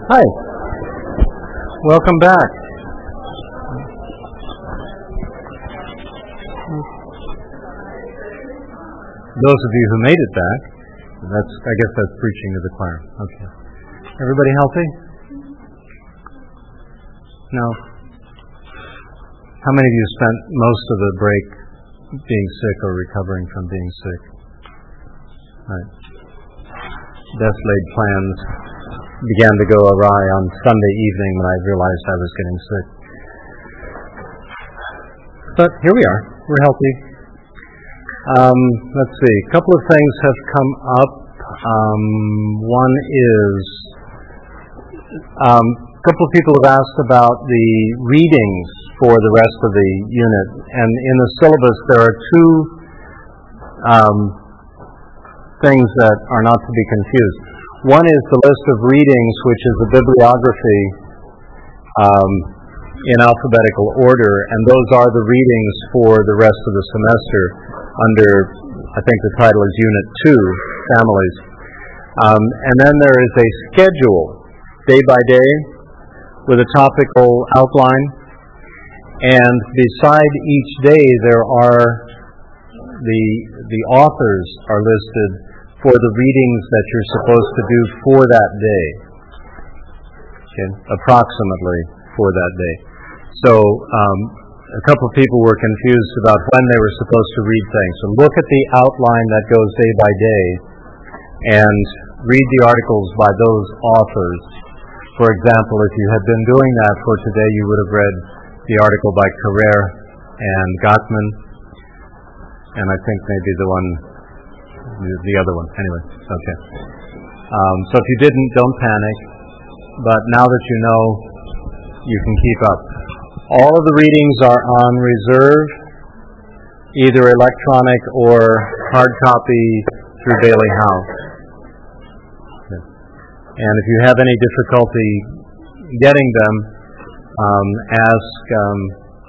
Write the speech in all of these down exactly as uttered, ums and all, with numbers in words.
Hi. Welcome back. Those of you who made it back, that's I guess that's preaching to the choir. Okay. Everybody healthy? No. How many of you spent most of the break being sick or recovering from being sick? Right. Best laid plans began to go awry on Sunday evening when I realized I was getting sick. But here we are. We're healthy. Um, let's see. A couple of things have come up. Um, one is um, a couple of people have asked about the readings for the rest of the unit. And in the syllabus there are two um, things that are not to be confused. One is the list of readings, which is a bibliography um, in alphabetical order, and those are the readings for the rest of the semester under, I think the title is Unit two, Families. Um, and then there is a schedule, day by day, with a topical outline, and beside each day there are the the authors are listed for the readings that you're supposed to do for that day, okay, approximately for that day. So um, a couple of people were confused about when they were supposed to read things. So look at the outline that goes day by day and read the articles by those authors. For example, if you had been doing that for today, you would have read the article by Carrere and Gottman, and I think maybe the one the other one. Anyway, okay. Um, so if you didn't, don't panic. But now that you know, you can keep up. All of the readings are on reserve, either electronic or hard copy through Bailey House. Okay. And if you have any difficulty getting them, um, ask um,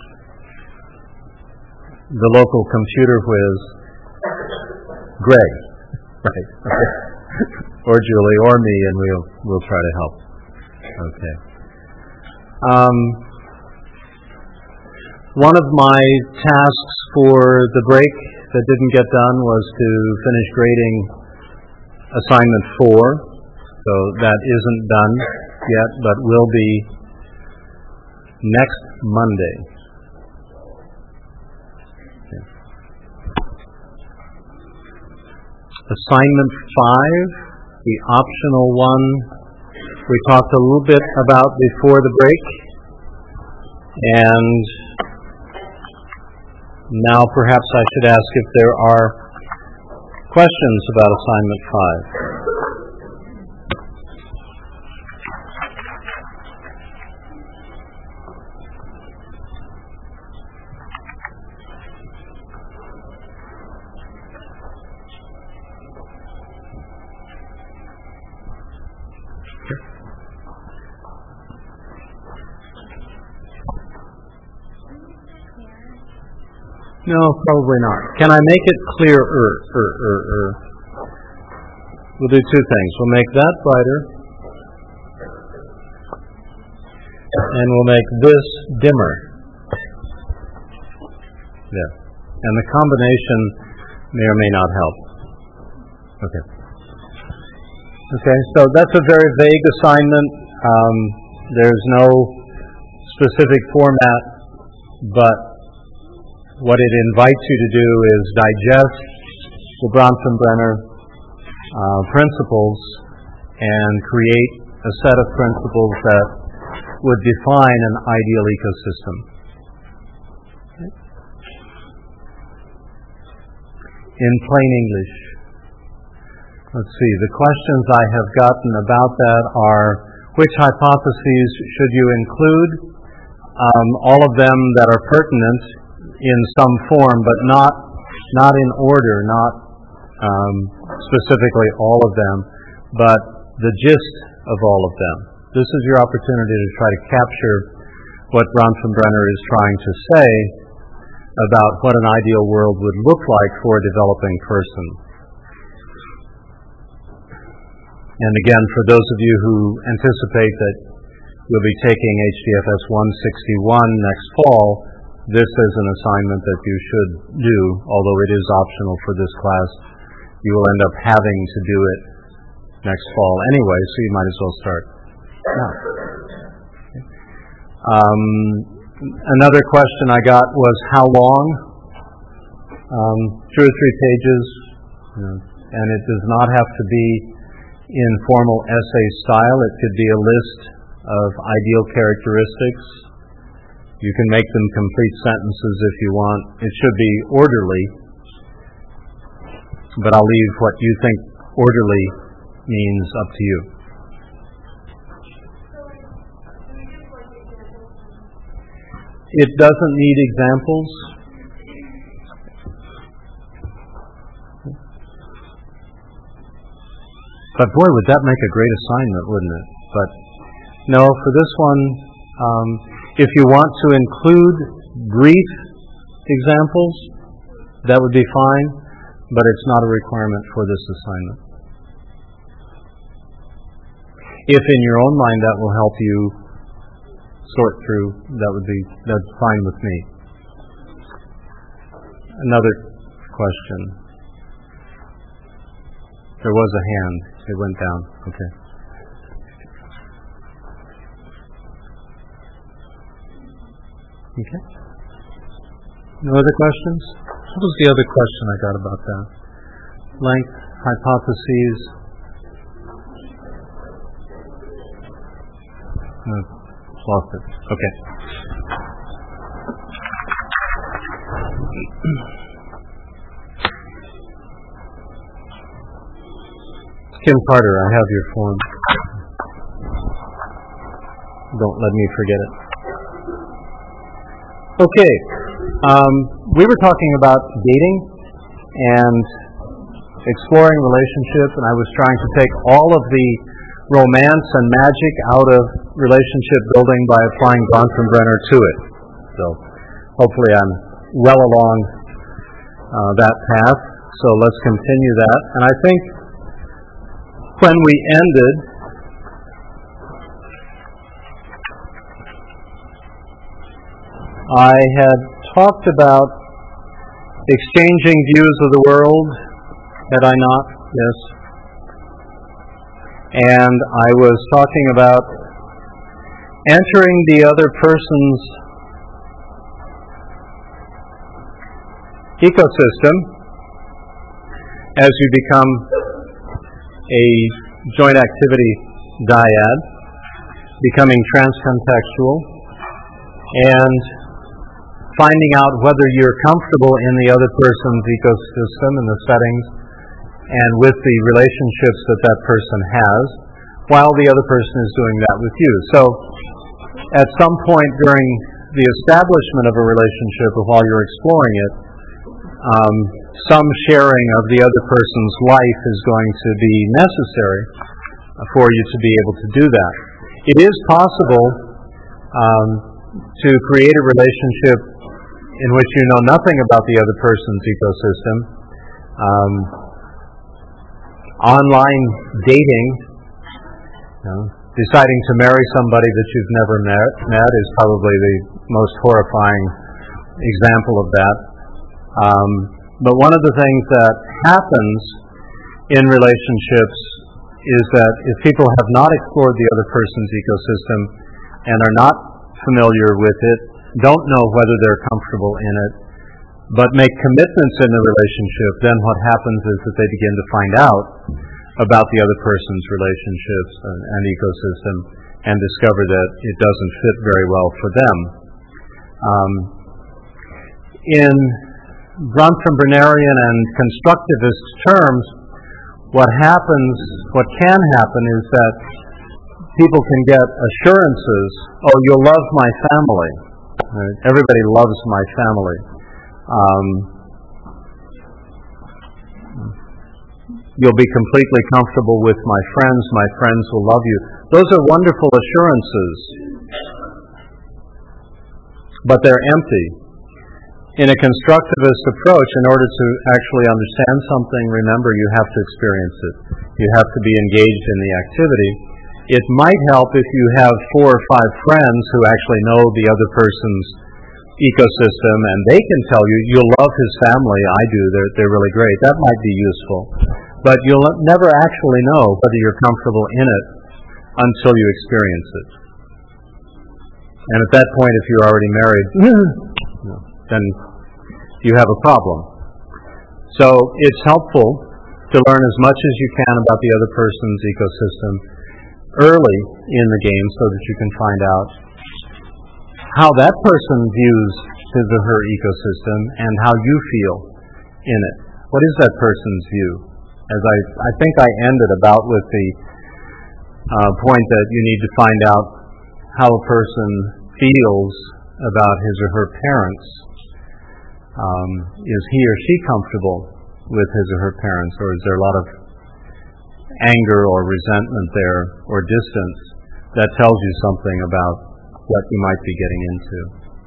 the local computer whiz, Greg, right? Okay. Or Julie, or me, and we'll we'll try to help. Okay. Um, one of my tasks for the break that didn't get done was to finish grading assignment four. So that isn't done yet, but will be next Monday. Assignment five, the optional one, we talked a little bit about before the break, and now perhaps I should ask if there are questions about assignment five. No, probably not. Can I make it clearer? Er, er, er. We'll do two things. We'll make that brighter, and we'll make this dimmer. There. And the combination may or may not help. Okay. Okay, so that's a very vague assignment. Um, there's no specific format, but what it invites you to do is digest the Bronfenbrenner uh, principles and create a set of principles that would define an ideal ecosystem. Okay. In plain English. Let's see, the questions I have gotten about that are, which hypotheses should you include? Um, all of them that are pertinent in some form, but not not in order, not um, specifically all of them, but the gist of all of them. This is your opportunity to try to capture what Bronfenbrenner is trying to say about what an ideal world would look like for a developing person. And again, for those of you who anticipate that you'll be taking H D F S one sixty-one next fall, this is an assignment that you should do, although it is optional for this class. You will end up having to do it next fall anyway, so you might as well start now. Um, another question I got was how long? Um, two or three pages, you know, and it does not have to be in formal essay style. It could be a list of ideal characteristics. You can make them complete sentences if you want. It should be orderly, but I'll leave what you think orderly means up to you. It doesn't need examples. But boy, would that make a great assignment, wouldn't it? But no, for this one, um, if you want to include brief examples, that would be fine, but it's not a requirement for this assignment. If in your own mind that will help you sort through, that would be, that's fine with me. Another question. There was a hand. It went down. Okay. Okay. No other questions? What was the other question I got about that? Length, hypotheses. Uh, lost it. Okay. Kim Carter, I have your form. Don't let me forget it. Okay. Um, we were talking about dating and exploring relationships, and I was trying to take all of the romance and magic out of relationship building by applying Bronfenbrenner to it. So hopefully I'm well along uh, that path. So let's continue that. And I think when we ended, I had talked about exchanging views of the world, had I not? Yes. And I was talking about entering the other person's ecosystem as you become a joint activity dyad, becoming transcontextual, and finding out whether you're comfortable in the other person's ecosystem and the settings and with the relationships that that person has, while the other person is doing that with you. So at some point during the establishment of a relationship, or while you're exploring it, um, some sharing of the other person's life is going to be necessary for you to be able to do that. It is possible um, to create a relationship in which you know nothing about the other person's ecosystem. Um, online dating, you know, deciding to marry somebody that you've never met, met is probably the most horrifying example of that. Um, but one of the things that happens in relationships is that if people have not explored the other person's ecosystem and are not familiar with it, don't know whether they're comfortable in it, but make commitments in the relationship, then what happens is that they begin to find out about the other person's relationships and, and ecosystem and discover that it doesn't fit very well for them. Um, in Bronfenbrennerian and constructivist terms, what happens, what can happen is that people can get assurances, oh, you'll love my family. Right? Everybody loves my family. Um, you'll be completely comfortable with my friends. My friends will love you. Those are wonderful assurances, but they're empty. In a constructivist approach, in order to actually understand something, remember, you have to experience it. You have to be engaged in the activity. It might help if you have four or five friends who actually know the other person's ecosystem, and they can tell you, you'll love his family, I do, they're, they're really great. That might be useful. But you'll never actually know whether you're comfortable in it until you experience it. And at that point, if you're already married, then you have a problem. So it's helpful to learn as much as you can about the other person's ecosystem early in the game so that you can find out how that person views his or her ecosystem and how you feel in it. What is that person's view? As I, I think I ended about with the uh, point that you need to find out how a person feels about his or her parents. Um, is he or she comfortable with his or her parents, or is there a lot of anger or resentment there, or distance, that tells you something about what you might be getting into?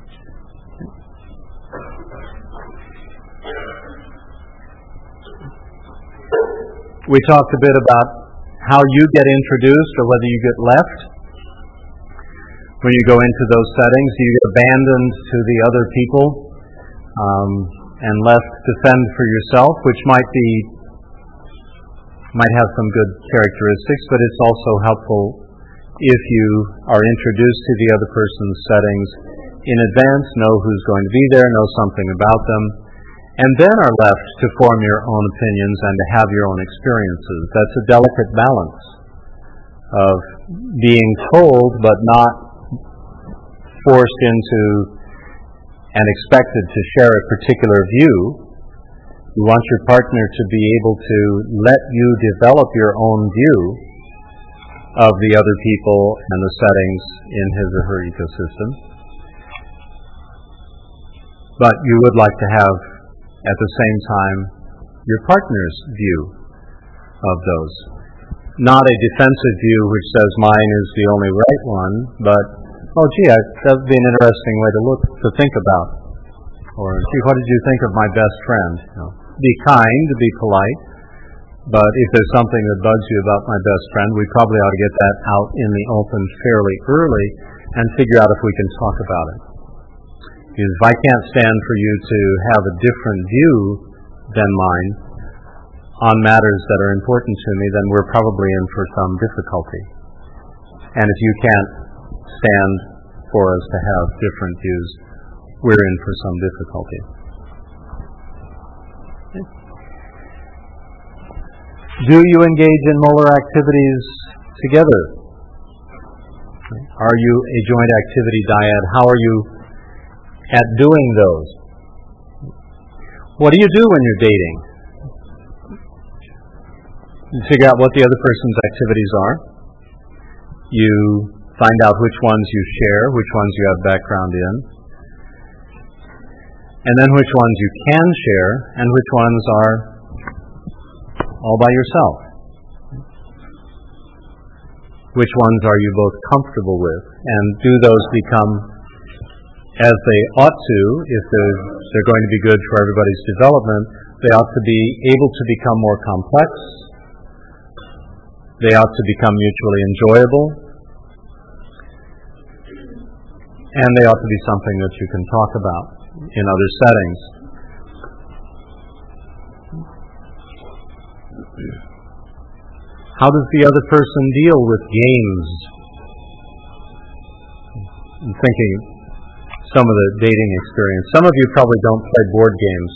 We talked a bit about how you get introduced or whether you get left when you go into those settings. You get abandoned to the other people um, and left to fend for yourself, which might be might have some good characteristics, but it's also helpful if you are introduced to the other person's settings in advance, know who's going to be there, know something about them, and then are left to form your own opinions and to have your own experiences. That's a delicate balance of being told but not forced into and expected to share a particular view. You want your partner to be able to let you develop your own view of the other people and the settings in his or her ecosystem. But you would like to have, at the same time, your partner's view of those. Not a defensive view which says mine is the only right one, but, oh gee, I, that would be an interesting way to look, to think about. Or, gee, what did you think of my best friend? You know, be kind, be polite, but if there's something that bugs you about my best friend, we probably ought to get that out in the open fairly early and figure out if we can talk about it. Because if I can't stand for you to have a different view than mine on matters that are important to me, then we're probably in for some difficulty. And if you can't stand for us to have different views, we're in for some difficulty. Do you engage in molar activities together? Are you a joint activity dyad? How are you at doing those? What do you do when you're dating? You figure out what the other person's activities are. You find out which ones you share, which ones you have background in, and then which ones you can share, and which ones are all by yourself. Which ones are you both comfortable with? And do those become, as they ought to, if they're, they're going to be good for everybody's development, they ought to be able to become more complex. They ought to become mutually enjoyable. And they ought to be something that you can talk about in other settings. How does the other person deal with games? I'm thinking some of the dating experience. Some of you probably don't play board games.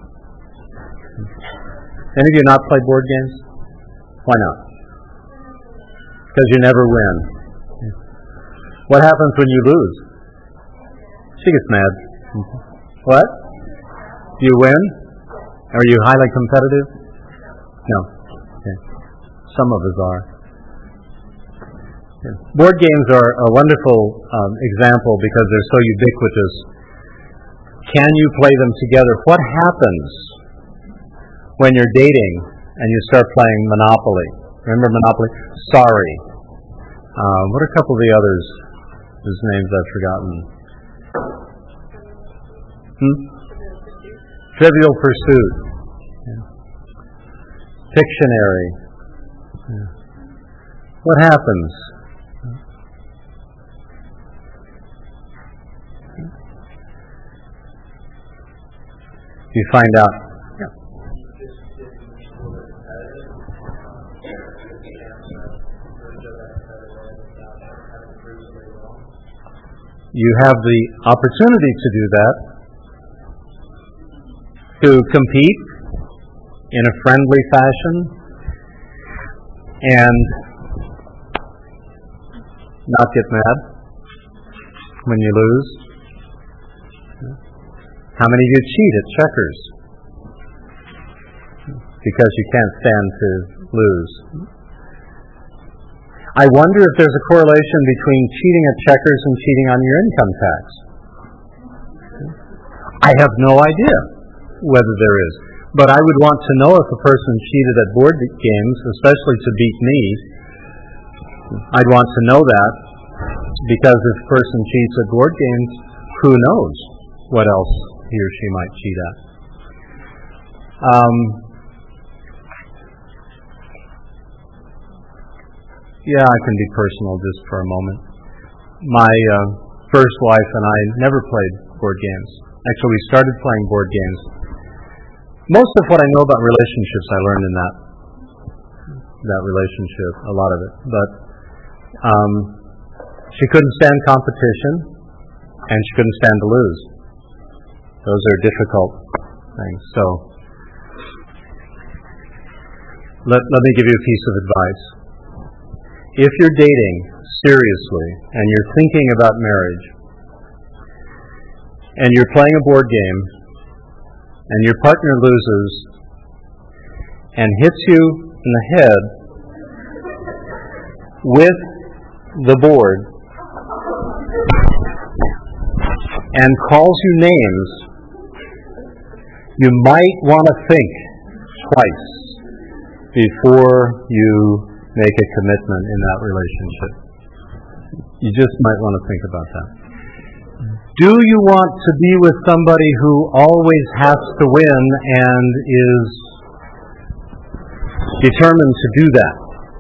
Any of you not play board games? Why not? Because you never win. What happens when you lose? She gets mad. What? You win? Are you highly competitive? No. Okay. Some of us are. Okay. Board games are a wonderful um, example because they're so ubiquitous. Can you play them together? What happens when you're dating and you start playing Monopoly? Remember Monopoly? Sorry. Uh, what are a couple of the others whose names I've forgotten? Hmm? Trivial Pursuit, yeah. Pictionary. Yeah. What happens? You find out. Yeah. You have the opportunity to do that, to compete in a friendly fashion and not get mad when you lose. How many of you cheat at checkers? Because you can't stand to lose. I wonder if there's a correlation between cheating at checkers and cheating on your income tax. I have no idea whether there is. But I would want to know if a person cheated at board games, especially to beat me. I'd want to know that, because if a person cheats at board games, who knows what else he or she might cheat at. Um, yeah, I can be personal just for a moment. My uh, first wife and I never played board games. Actually, we started playing board games. Most of what I know about relationships I learned in that that relationship, a lot of it. But um, she couldn't stand competition, and she couldn't stand to lose. Those are difficult things. So let, let me give you a piece of advice. If you're dating seriously and you're thinking about marriage and you're playing a board game and your partner loses and hits you in the head with the board and calls you names, you might want to think twice before you make a commitment in that relationship. You just might want to think about that. Do you want to be with somebody who always has to win and is determined to do that?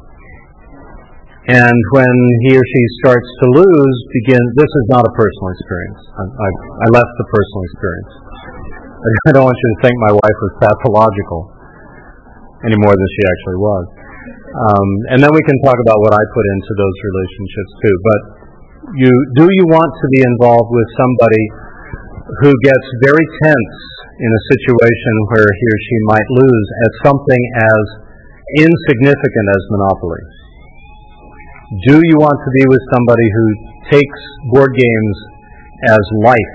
And when he or she starts to lose, begin. This is not a personal experience. I, I, I left the personal experience. I don't want you to think my wife was pathological any more than she actually was. Um, and then we can talk about what I put into those relationships too. But you do you want to be involved with somebody who gets very tense in a situation where he or she might lose at something as insignificant as Monopoly? Do you want to be with somebody who takes board games as life?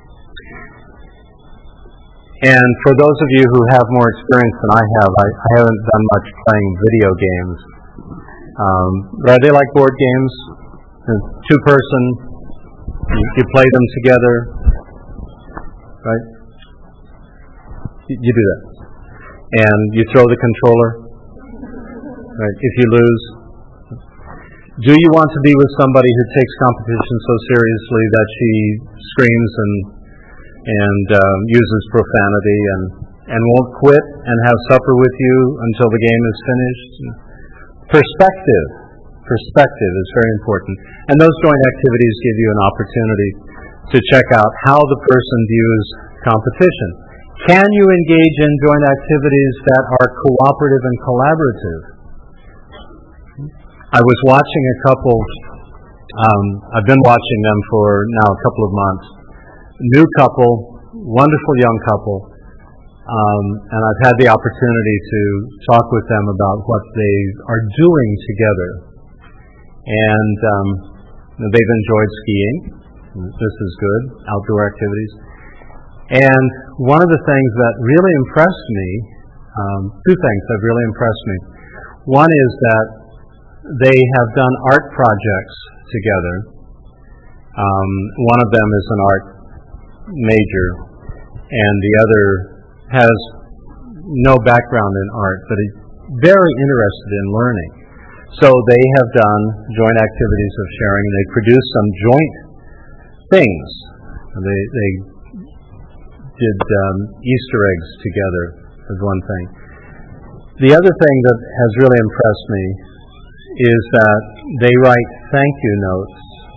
And for those of you who have more experience than I have, I, I haven't done much playing video games. Um, are they like board games? Two person, you, you play them together, right? You, you do that. And you throw the controller, right, if you lose. Do you want to be with somebody who takes competition so seriously that she screams and and um, uses profanity and, and won't quit and have supper with you until the game is finished? Perspective. Perspective is very important. And those joint activities give you an opportunity to check out how the person views competition. Can you engage in joint activities that are cooperative and collaborative? I was watching a couple, um, I've been watching them for now a couple of months. New couple, wonderful young couple, um, and I've had the opportunity to talk with them about what they are doing together. And um, they've enjoyed skiing. This is good, outdoor activities. And one of the things that really impressed me, um, two things that really impressed me. One is that they have done art projects together. Um, one of them is an art major, and the other has no background in art, but is very interested in learning. So they have done joint activities of sharing, and they produce some joint things. They, they did um, Easter eggs together as one thing. The other thing that has really impressed me is that they write thank you notes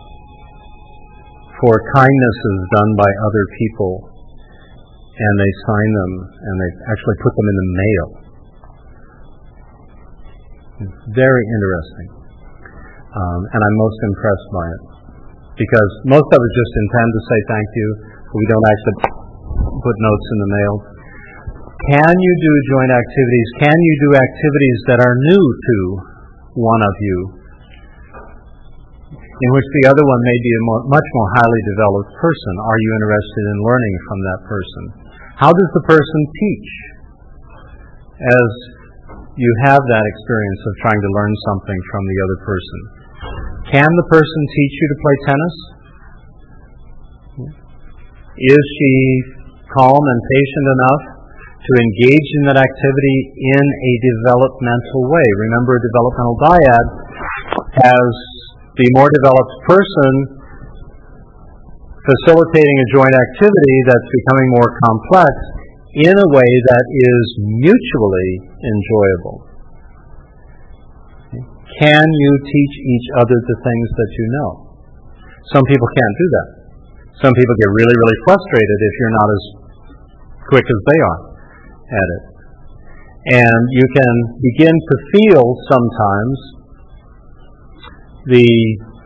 for kindnesses done by other people, and they sign them, and they actually put them in the mail. It's very interesting, um, and I'm most impressed by it, because most of us just intend to say thank you, but we don't actually put notes in the mail. Can you do joint activities? Can you do activities that are new to one of you, in which the other one may be a more, much more highly developed person? Are you interested in learning from that person? How does the person teach? As you have that experience of trying to learn something from the other person. Can the person teach you to play tennis? Is she calm and patient enough to engage in that activity in a developmental way? Remember, a developmental dyad has the more developed person facilitating a joint activity that's becoming more complex in a way that is mutually enjoyable. Can you teach each other the things that you know? Some people can't do that. Some people get really, really frustrated if you're not as quick as they are at it. And you can begin to feel sometimes the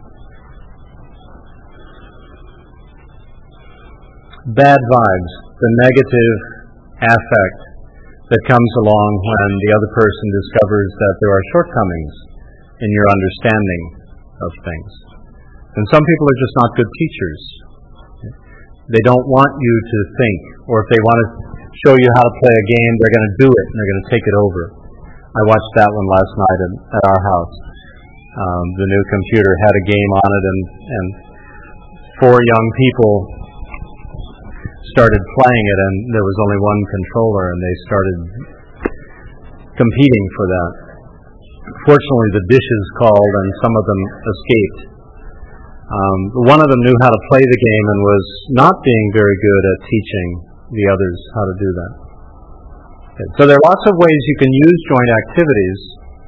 bad vibes, the negative affect that comes along when the other person discovers that there are shortcomings in your understanding of things. And some people are just not good teachers. They don't want you to think, or if they want to show you how to play a game, they're going to do it and they're going to take it over. I watched that one last night at, at our house. Um, the new computer had a game on it, and, and four young people started playing it, and there was only one controller, and they started competing for that. Fortunately, the dishes called, and some of them escaped. Um, one of them knew how to play the game and was not being very good at teaching the others how to do that. Okay. So there are lots of ways you can use joint activities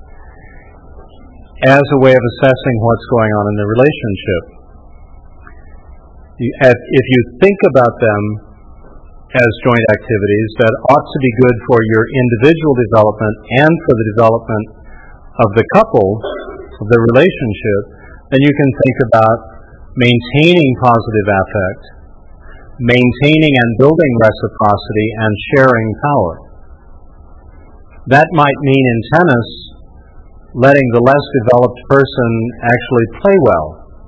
as a way of assessing what's going on in the relationship. You, if you think about them as joint activities that ought to be good for your individual development and for the development of the couple, of the relationship, then you can think about maintaining positive affect, maintaining and building reciprocity, and sharing power. That might mean in tennis, letting the less developed person actually play well.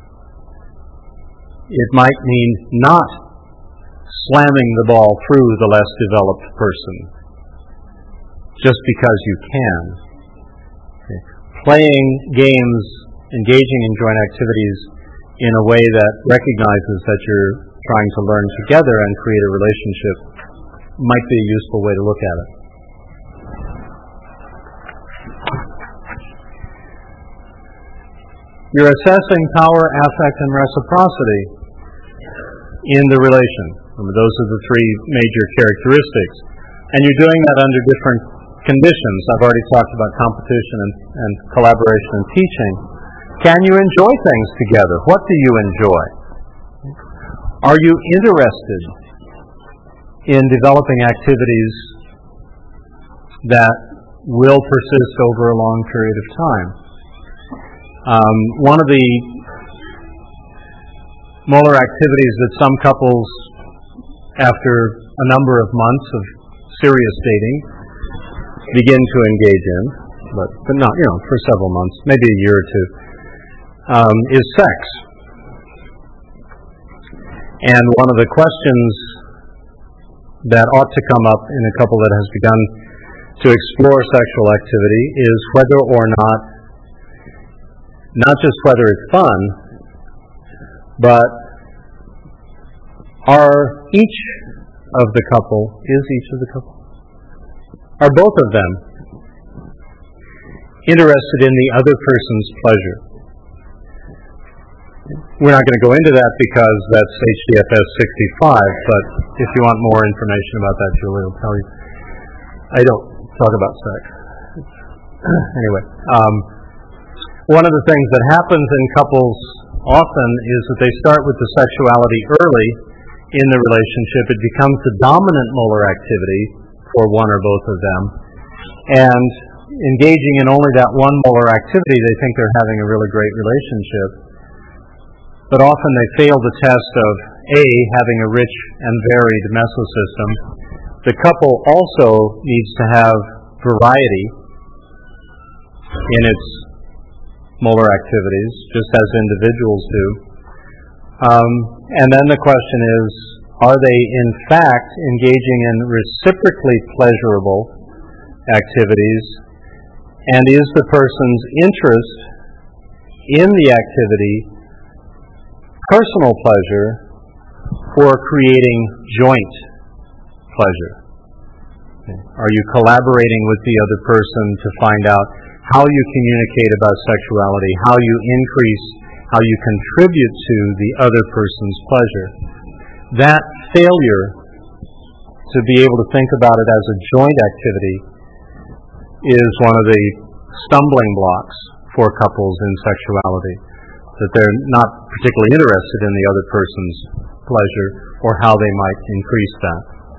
It might mean not slamming the ball through the less developed person just because you can. Okay. Playing games, engaging in joint activities in a way that recognizes that you're trying to learn together and create a relationship might be a useful way to look at it. You're assessing power, affect, and reciprocity in the relation. Remember, those are the three major characteristics. And you're doing that under different conditions. I've already talked about competition and, and collaboration and teaching. Can you enjoy things together? What do you enjoy? Are you interested in developing activities that will persist over a long period of time? Um, one of the molar activities that some couples, after a number of months of serious dating, begin to engage in, but, but not, you know, for several months, maybe a year or two, um, is sex. And one of the questions that ought to come up in a couple that has begun to explore sexual activity is whether or not, not just whether it's fun, but are each of the couple, is each of the couple, are both of them interested in the other person's pleasure? We're not going to go into that because that's H D F S sixty-five, but if you want more information about that, Julie will tell you. I don't talk about sex. Anyway, um, one of the things that happens in couples often is that they start with the sexuality early in the relationship. It becomes the dominant molar activity for one or both of them. And engaging in only that one molar activity, they think they're having a really great relationship. But often they fail the test of A, having a rich and varied mesosystem. The couple also needs to have variety in its molar activities, just as individuals do. Um, and then the question is, are they in fact engaging in reciprocally pleasurable activities? And is the person's interest in the activity personal pleasure or creating joint pleasure? Okay. Are you collaborating with the other person to find out how you communicate about sexuality, how you increase, how you contribute to the other person's pleasure? That failure to be able to think about it as a joint activity is one of the stumbling blocks for couples in sexuality, that they're not particularly interested in the other person's pleasure or how they might increase that.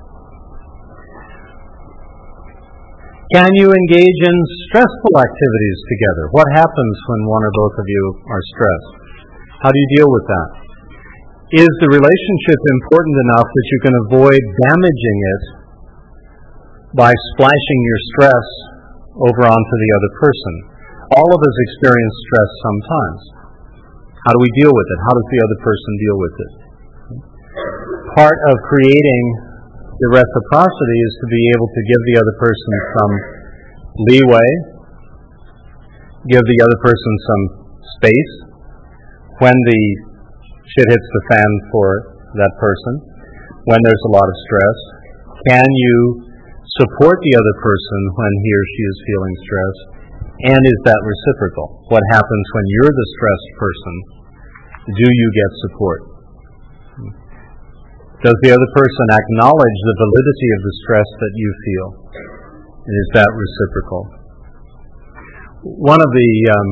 Can you engage in stressful activities together? What happens when one or both of you are stressed? How do you deal with that? Is the relationship important enough that you can avoid damaging it by splashing your stress over onto the other person? All of us experience stress sometimes. How do we deal with it? How does the other person deal with it? Part of creating the reciprocity is to be able to give the other person some leeway, give the other person some space when the shit hits the fan for that person, when there's a lot of stress. Can you support the other person when he or she is feeling stress? And is that reciprocal? What happens when you're the stressed person? Do you get support? Does the other person acknowledge the validity of the stress that you feel? And is that reciprocal? One of the um,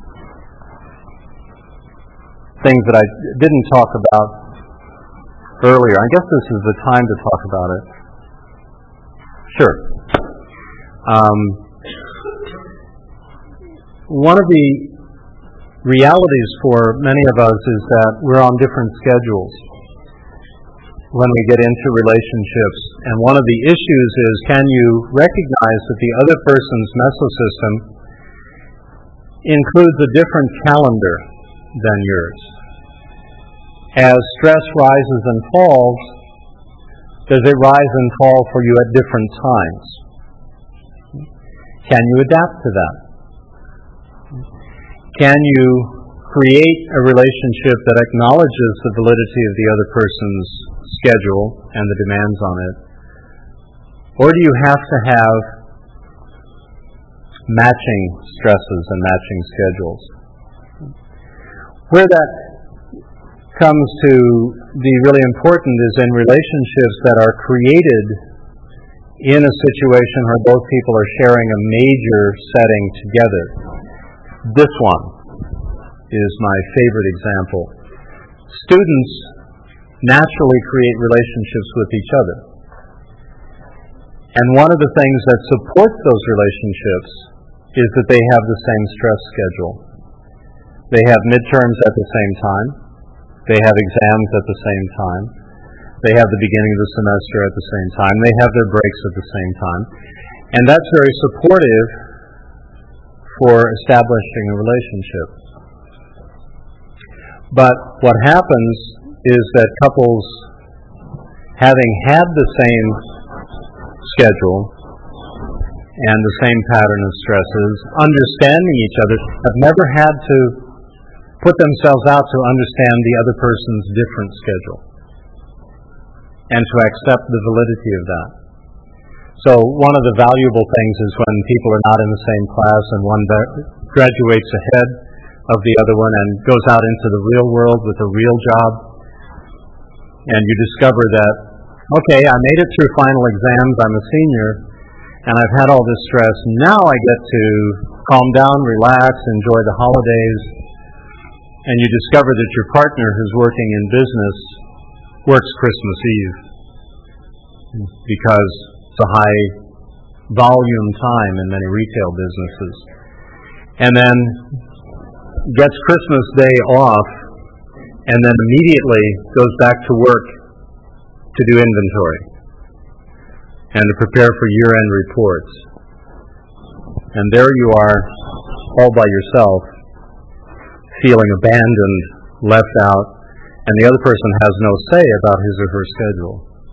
things that I didn't talk about earlier, I guess this is the time to talk about it. Sure. Um, one of the realities for many of us is that we're on different schedules when we get into relationships. And one of the issues is, can you recognize that the other person's mesosystem includes a different calendar than yours? As stress rises and falls, does it rise and fall for you at different times? Can you adapt to that? Can you create a relationship that acknowledges the validity of the other person's schedule and the demands on it? Or do you have to have matching stresses and matching schedules? Where that comes to be really important is in relationships that are created in a situation where both people are sharing a major setting together. This one is my favorite example. Students naturally create relationships with each other. And one of the things that supports those relationships is that they have the same stress schedule. They have midterms at the same time. They have exams at the same time. They have the beginning of the semester at the same time. They have their breaks at the same time. And that's very supportive for establishing a relationship. But what happens is that couples, having had the same schedule and the same pattern of stresses, understanding each other, have never had to put themselves out to understand the other person's different schedule and to accept the validity of that. So one of the valuable things is when people are not in the same class and one graduates ahead of the other one and goes out into the real world with a real job, and you discover that, okay, I made it through final exams, I'm a senior, and I've had all this stress. Now I get to calm down, relax, enjoy the holidays, and you discover that your partner who's working in business works Christmas Eve because it's a high volume time in many retail businesses, and then gets Christmas Day off, and then immediately goes back to work to do inventory and to prepare for year-end reports. And there you are, all by yourself, feeling abandoned, left out, and the other person has no say about his or her schedule.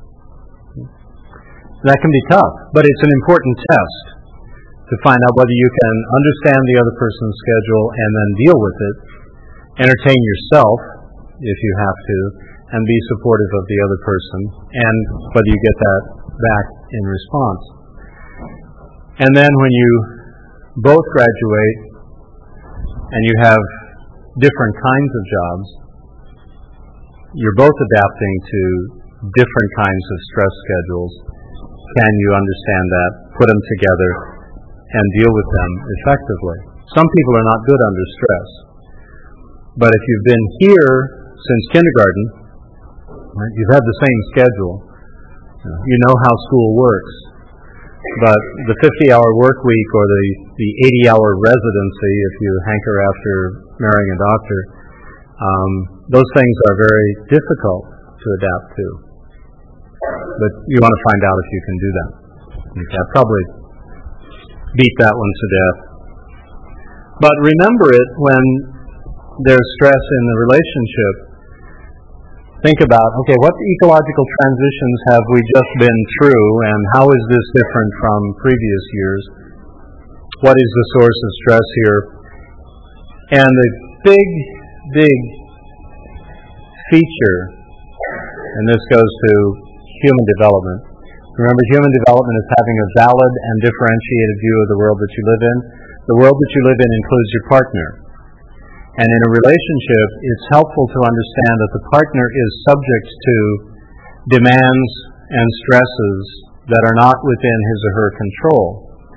That can be tough, but it's an important test to find out whether you can understand the other person's schedule and then deal with it, entertain yourself if you have to, and be supportive of the other person, and whether you get that back in response. And then when you both graduate and you have different kinds of jobs, you're both adapting to different kinds of stress schedules. Can you understand that, put them together, and deal with them effectively? Some people are not good under stress. But if you've been here since kindergarten, right, you've had the same schedule, you know how school works. But the fifty-hour work week or the, the eighty-hour residency, if you hanker after marrying a doctor, um, those things are very difficult to adapt to. But you want to find out if you can do that. Okay, I probably beat that one to death. But remember it when there's stress in the relationship. Think about, okay, what ecological transitions have we just been through, and how is this different from previous years? What is the source of stress here? And the big, big feature, and this goes to human development. Remember, human development is having a valid and differentiated view of the world that you live in. The world that you live in includes your partner. And in a relationship, it's helpful to understand that the partner is subject to demands and stresses that are not within his or her control.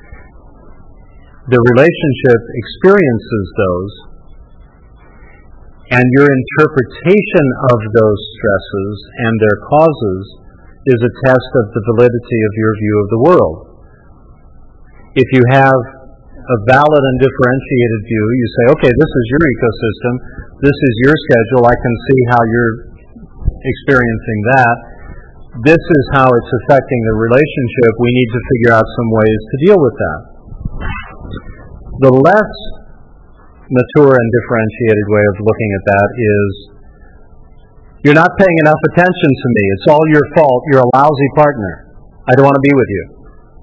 The relationship experiences those, and your interpretation of those stresses and their causes is a test of the validity of your view of the world. If you have a valid and differentiated view, you say, okay, this is your ecosystem, this is your schedule, I can see how you're experiencing that, this is how it's affecting the relationship, we need to figure out some ways to deal with that. The less mature and differentiated way of looking at that is, you're not paying enough attention to me, it's all your fault, you're a lousy partner, I don't want to be with you.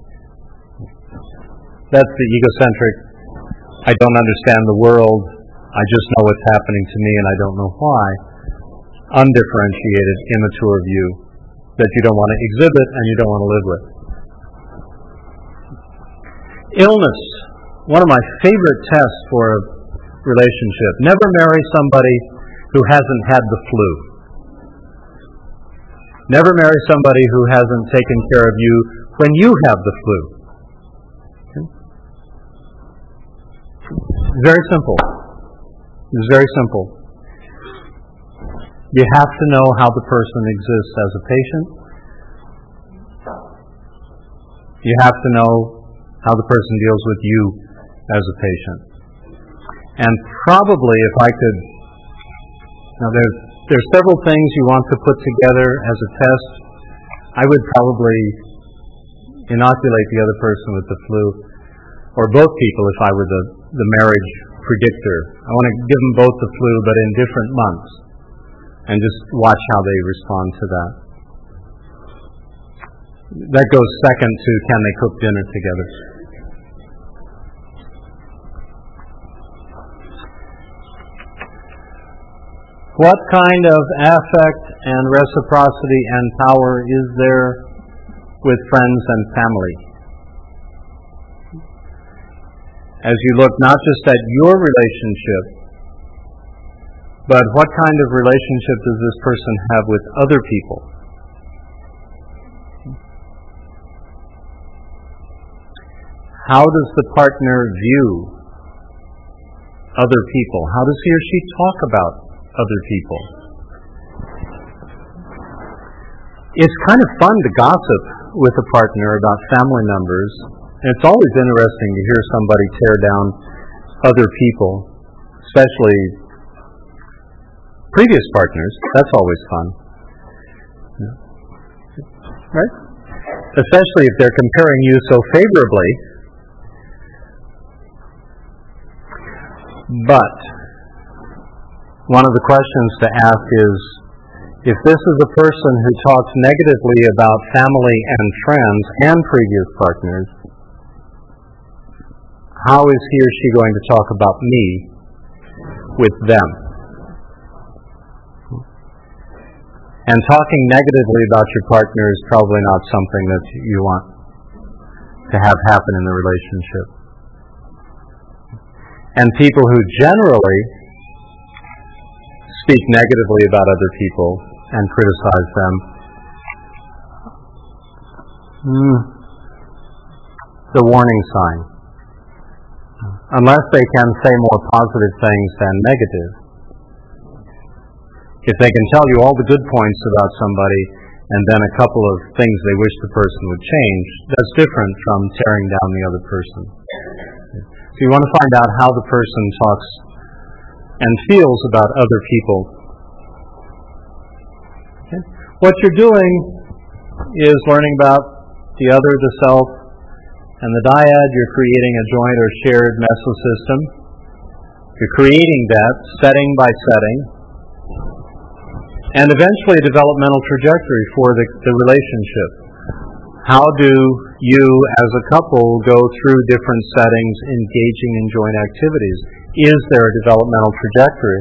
That's the egocentric, I don't understand the world, I just know what's happening to me and I don't know why, undifferentiated, immature view that you don't want to exhibit and you don't want to live with. Illness, one of my favorite tests for a relationship. Never marry somebody who hasn't had the flu. Never marry somebody who hasn't taken care of you when you have the flu. Very simple. It's very simple. You have to know how the person exists as a patient. You have to know how the person deals with you as a patient. And probably, if I could, now there's, there's several things you want to put together as a test. I would probably inoculate the other person with the flu, or both people if I were the, the marriage predictor. I want to give them both the flu, but in different months, and just watch how they respond to that. That goes second to, can they cook dinner together? What kind of affect and reciprocity and power is there with friends and family? As you look not just at your relationship, But what kind of relationship does this person have with other people? How does the partner view other people? How does he or she talk about other people? It's kind of fun to gossip with a partner about family members. And it's always interesting to hear somebody tear down other people, especially previous partners. That's always fun. Right? Especially if they're comparing you so favorably. But one of the questions to ask is, if this is a person who talks negatively about family and friends and previous partners, how is he or she going to talk about me with them? And talking negatively about your partner is probably not something that you want to have happen in the relationship. And people who generally speak negatively about other people and criticize them, mm, the warning sign. Unless they can say more positive things than negative. If they can tell you all the good points about somebody and then a couple of things they wish the person would change, that's different from tearing down the other person. So you want to find out how the person talks and feels about other people. Okay. What you're doing is learning about the other, the self, and the dyad. You're creating a joint or shared mesosystem. You're creating that setting by setting, and eventually a developmental trajectory for the, the relationship. How do you as a couple go through different settings engaging in joint activities? Is there a developmental trajectory?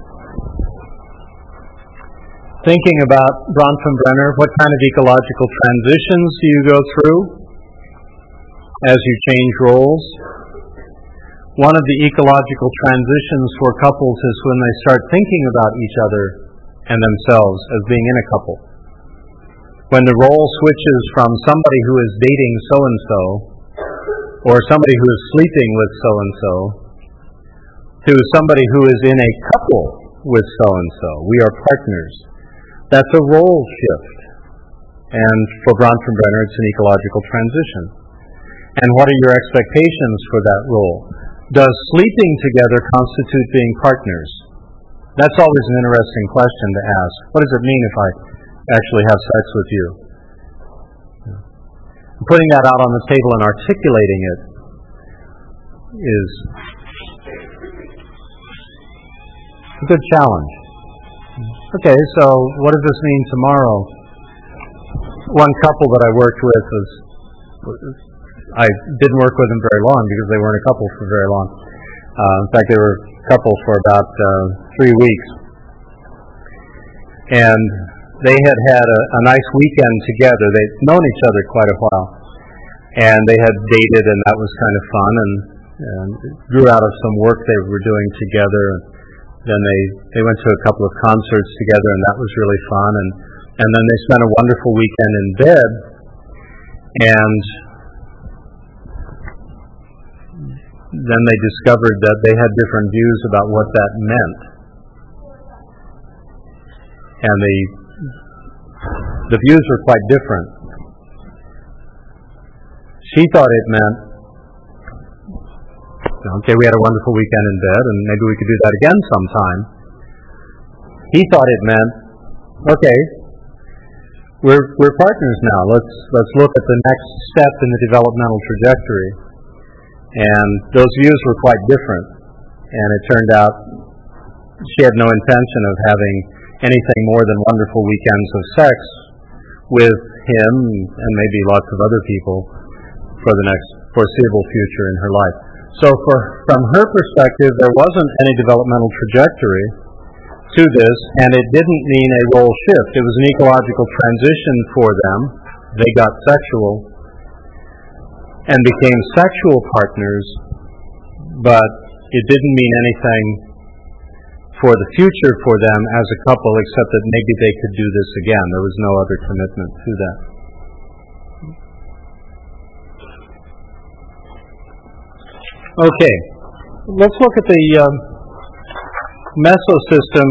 Thinking about Bronfenbrenner, what kind of ecological transitions do you go through as you change roles? One of the ecological transitions for couples is when they start thinking about each other and themselves as being in a couple. When the role switches from somebody who is dating so-and-so or somebody who is sleeping with so-and-so to somebody who is in a couple with so-and-so. We are partners. That's a role shift. And for Bronfenbrenner, it's an ecological transition. And what are your expectations for that role? Does sleeping together constitute being partners? That's always an interesting question to ask. What does it mean if I actually have sex with you? Putting that out on the table and articulating it is a good challenge. Okay, so what does this mean tomorrow? One couple that I worked with was, I didn't work with them very long because they weren't a couple for very long. Uh, in fact, they were a couple for about uh, three weeks. And they had had a, a nice weekend together. They'd known each other quite a while. And they had dated, and that was kind of fun, and, and it grew out of some work they were doing together. Then they, they went to a couple of concerts together, and that was really fun. And, and then they spent a wonderful weekend in bed. And then they discovered that they had different views about what that meant. And the the views were quite different. She thought it meant, okay, we had a wonderful weekend in bed, and maybe we could do that again sometime. He thought it meant, okay, we're we're partners now. Let's let's look at the next step in the developmental trajectory. And those views were quite different. And it turned out she had no intention of having anything more than wonderful weekends of sex with him and maybe lots of other people for the next foreseeable future in her life. So for, from her perspective, there wasn't any developmental trajectory to this, and it didn't mean a role shift. It was an ecological transition for them. They got sexual and became sexual partners, but it didn't mean anything for the future for them as a couple, except that maybe they could do this again. There was no other commitment to that. Okay, let's look at the um, mesosystem.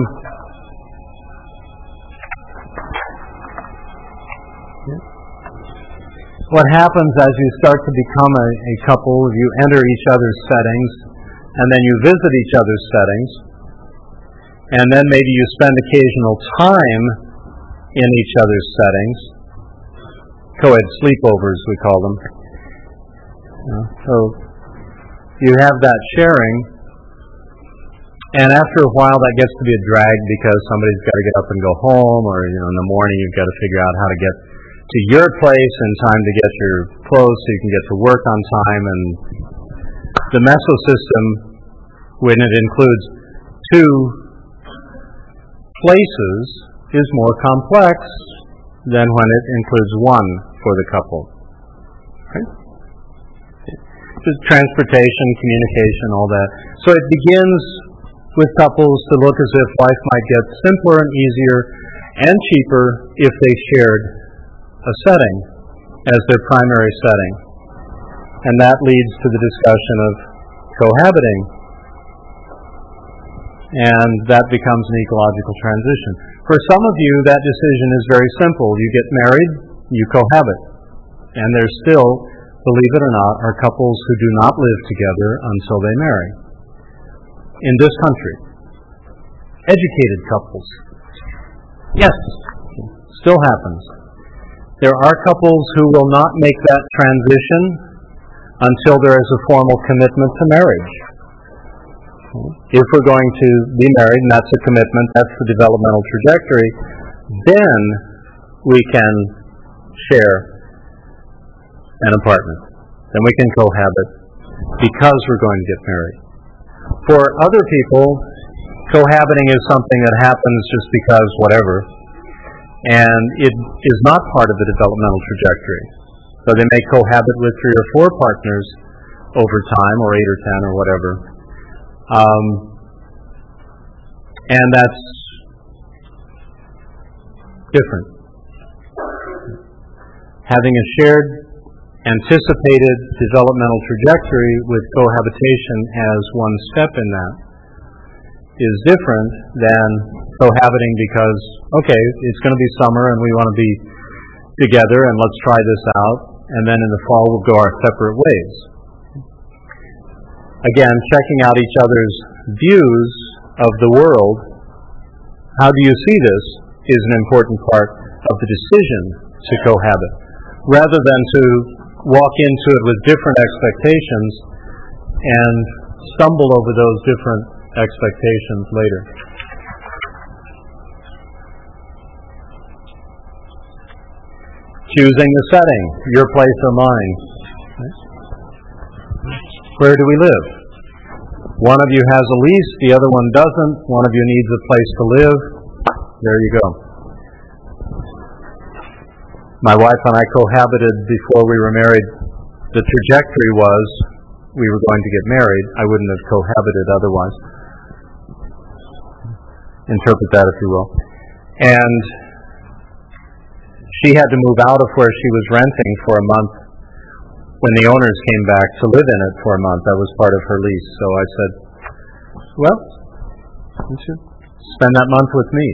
What happens as you start to become a, a couple, you enter each other's settings, and then you visit each other's settings, and then maybe you spend occasional time in each other's settings, co-ed sleepovers we call them. Uh, so you have that sharing, and after a while that gets to be a drag because somebody's got to get up and go home, or you know, in the morning you've got to figure out how to get to your place in time to get your clothes so you can get to work on time. And the mesosystem, when it includes two places, is more complex than when it includes one for the couple. Okay? Just transportation, communication, all that. So it begins with couples to look as if life might get simpler and easier and cheaper if they shared a setting as their primary setting. And that leads to the discussion of cohabiting. And that becomes an ecological transition. For some of you, that decision is very simple. You get married, you cohabit. And there's still, believe it or not, are couples who do not live together until they marry. In this country. Educated couples. Yes, still happens. There are couples who will not make that transition until there is a formal commitment to marriage. If we're going to be married, and that's a commitment, that's the developmental trajectory, then we can share an apartment. Then we can cohabit because we're going to get married. For other people, cohabiting is something that happens just because whatever, and it is not part of the developmental trajectory. So they may cohabit with three or four partners over time, or eight or ten or whatever. Um, and that's different. Having a shared, anticipated developmental trajectory with cohabitation as one step in that is different than cohabiting because, okay, it's going to be summer and we want to be together and let's try this out, and then in the fall we'll go our separate ways. Again, checking out each other's views of the world, how do you see this, is an important part of the decision to cohabit, rather than to walk into it with different expectations and stumble over those different expectations later. Choosing the setting, your place or mine. Where do we live? One of you has a lease, the other one doesn't. One of you needs a place to live. There you go. My wife and I cohabited before we were married. The trajectory was we were going to get married. I wouldn't have cohabited otherwise. Interpret that if you will. And she had to move out of where she was renting for a month when the owners came back to live in it for a month. That was part of her lease. So I said, well, you should spend that month with me.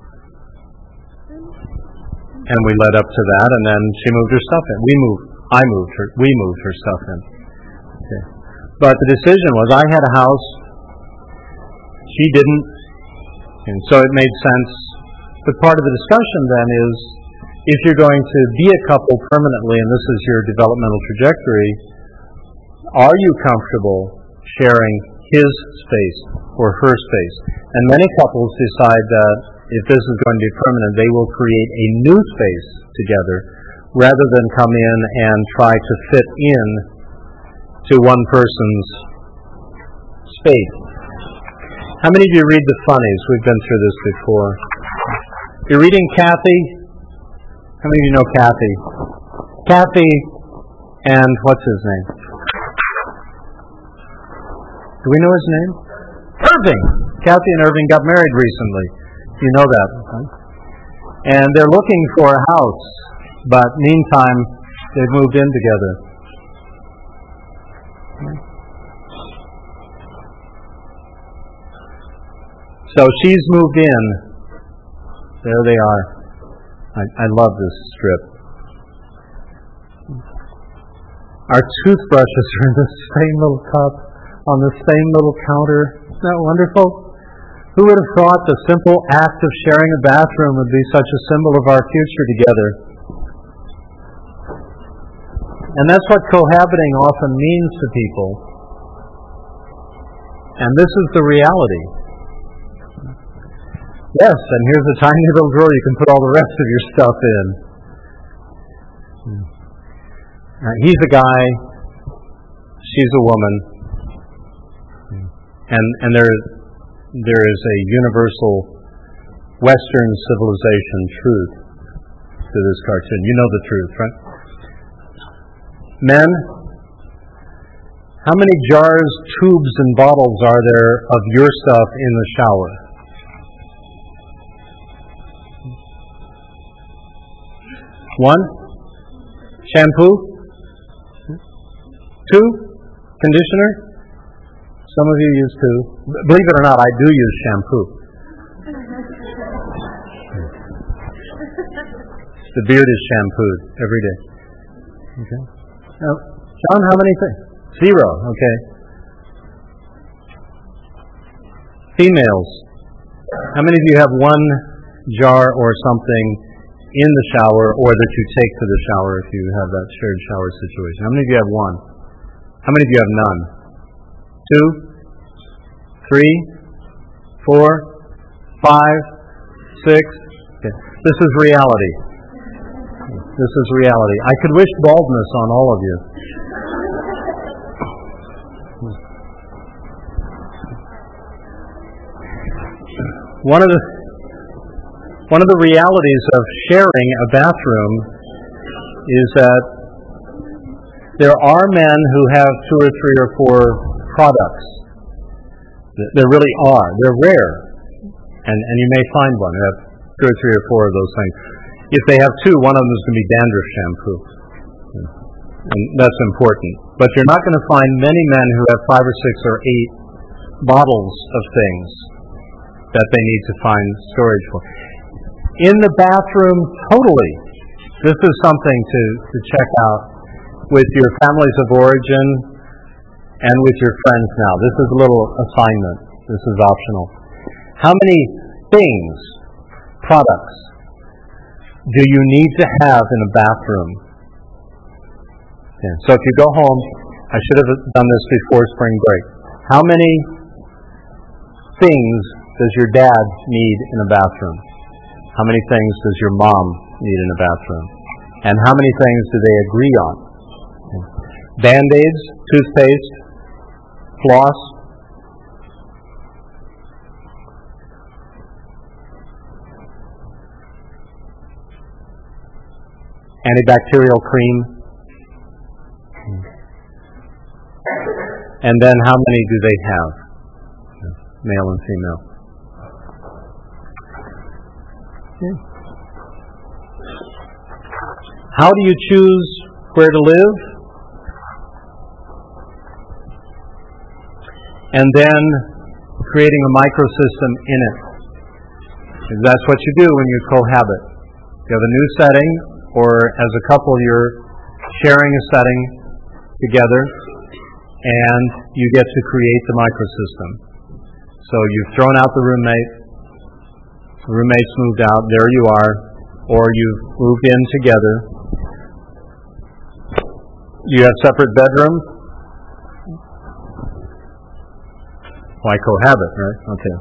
And we led up to that, and then she moved her stuff in. We moved, I moved her, we moved her stuff in. Okay. But the decision was, I had a house, she didn't, and so it made sense. But part of the discussion then is, if you're going to be a couple permanently, and this is your developmental trajectory, are you comfortable sharing his space or her space? And many couples decide that if this is going to be permanent, they will create a new space together rather than come in and try to fit in to one person's space. How many of you read the funnies? We've been through this before. You're reading Kathy? How many of you know Kathy? Kathy and what's his name? Do we know his name? Irving. Kathy and Irving got married recently. You know that. Right? And they're looking for a house, but meantime, they've moved in together. So she's moved in. There they are. I, I love this strip. Our toothbrushes are in the same little cup on the same little counter. Isn't that wonderful? Who would have thought the simple act of sharing a bathroom would be such a symbol of our future together? And that's what cohabiting often means to people. And this is the reality. Yes, and here's a tiny little drawer you can put all the rest of your stuff in. Uh, he's a guy, she's a woman, and and there there is a universal Western civilization truth to this cartoon. You know the truth, right? Men, how many jars, tubes, and bottles are there of your stuff in the shower? One? Shampoo? Two? Conditioner? Some of you use two. Believe it or not, I do use shampoo. The beard is shampooed every day. Okay. Now, John, how many things? Zero. Okay. Females, how many of you have one jar or something in the shower, or that you take to the shower if you have that shared shower situation? How many of you have one? How many of you have none? Two? Three? Four? Five? Six? Okay. This is reality. This is reality. I could wish baldness on all of you. One of the one of the realities of sharing a bathroom is that there are men who have two or three or four products. There really are. They're rare. And, and you may find one who have two or three or four of those things. If they have two, one of them is going to be dandruff shampoo. And that's important. But you're not going to find many men who have five or six or eight bottles of things that they need to find storage for. In the bathroom, totally. This is something to, to check out with your families of origin and with your friends now. This is a little assignment. This is optional. How many things, products, do you need to have in a bathroom? Yeah. So if you go home, I should have done this before spring break. How many things does your dad need in a bathroom? How many things does your mom need in a bathroom? And how many things do they agree on? Band-Aids, toothpaste, floss. Antibacterial cream. And then how many do they have? Male and female. Okay. How do you choose where to live? And then creating a microsystem in it. And that's what you do when you cohabit. You have a new setting, or as a couple you're sharing a setting together, and you get to create the microsystem. So you've thrown out the roommate, the roommate's moved out, there you are, or you've moved in together. You have separate bedrooms. Why cohabit, right? Okay.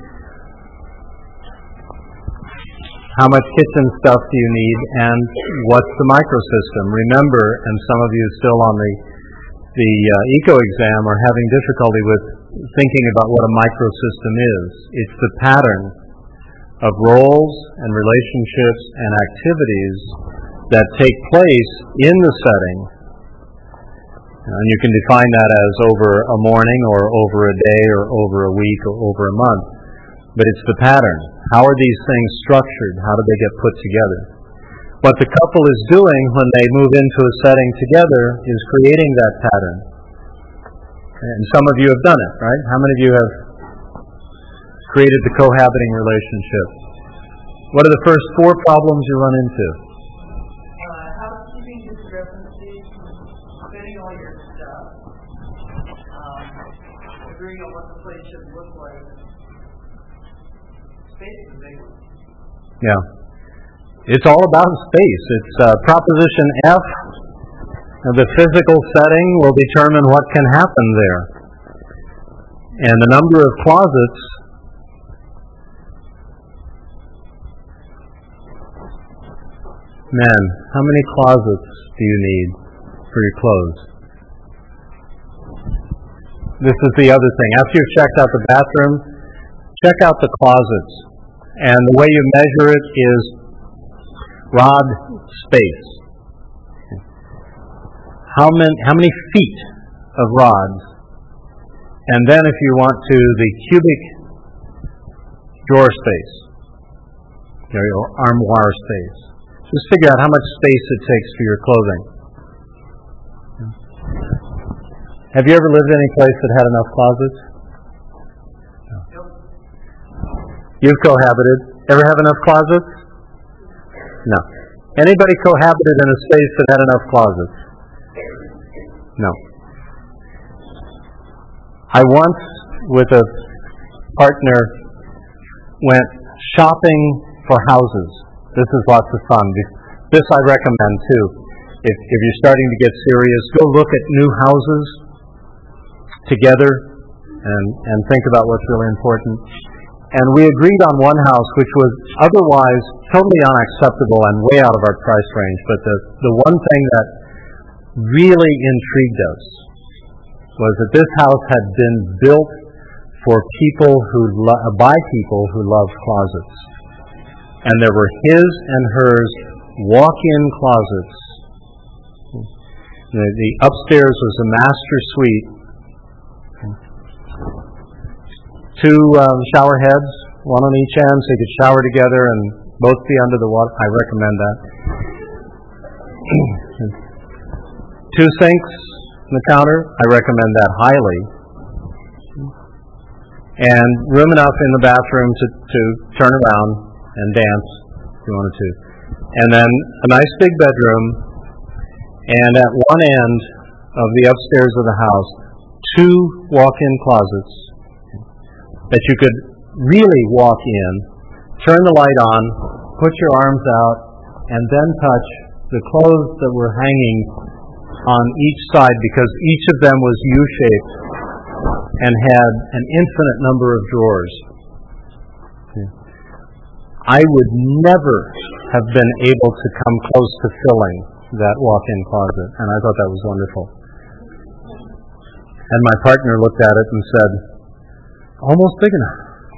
How much kitchen stuff do you need, and what's the microsystem? Remember, and some of you still on the the uh, eco exam are having difficulty with thinking about what a microsystem is. It's the pattern of roles and relationships and activities that take place in the setting And you can define that as over a morning or over a day or over a week or over a month. But it's the pattern. How are these things structured? How do they get put together? What the couple is doing when they move into a setting together is creating that pattern. And some of you have done it, right? How many of you have created the cohabiting relationship? What are the first four problems you run into? Housekeeping discrepancies, fitting all your stuff, um, agreeing on what the place should look like. Space is a big one. Yeah. It's all about space. It's uh, proposition F. The physical setting will determine what can happen there. And the number of closets Men, how many closets do you need for your clothes? This is the other thing. After you've checked out the bathroom, check out the closets. And the way you measure it is rod space. How many, how many feet of rods? And then if you want to, the cubic drawer space, your armoire space. Just figure out how much space it takes for your clothing. Have you ever lived in any place that had enough closets? No. You've cohabited. Ever have enough closets? No. Anybody cohabited in a space that had enough closets? No. I once, with a partner, went shopping for houses. This is lots of fun. This I recommend too. If, if you're starting to get serious, go look at new houses together and, and think about what's really important. And we agreed on one house which was otherwise totally unacceptable and way out of our price range. But the, the one thing that really intrigued us was that this house had been built for people who lo- by people who love closets. And there were his and hers walk-in closets. The, the upstairs was a master suite. Two um, shower heads, one on each end, so you could shower together and both be under the water. I recommend that. Two sinks on the counter. I recommend that highly. And room enough in the bathroom to, to turn around and dance if you wanted to. And then a nice big bedroom, and at one end of the upstairs of the house, two walk-in closets that you could really walk in, turn the light on, put your arms out, and then touch the clothes that were hanging on each side, because each of them was U-shaped and had an infinite number of drawers. I would never have been able to come close to filling that walk-in closet, and I thought that was wonderful. And my partner looked at it and said, almost big enough.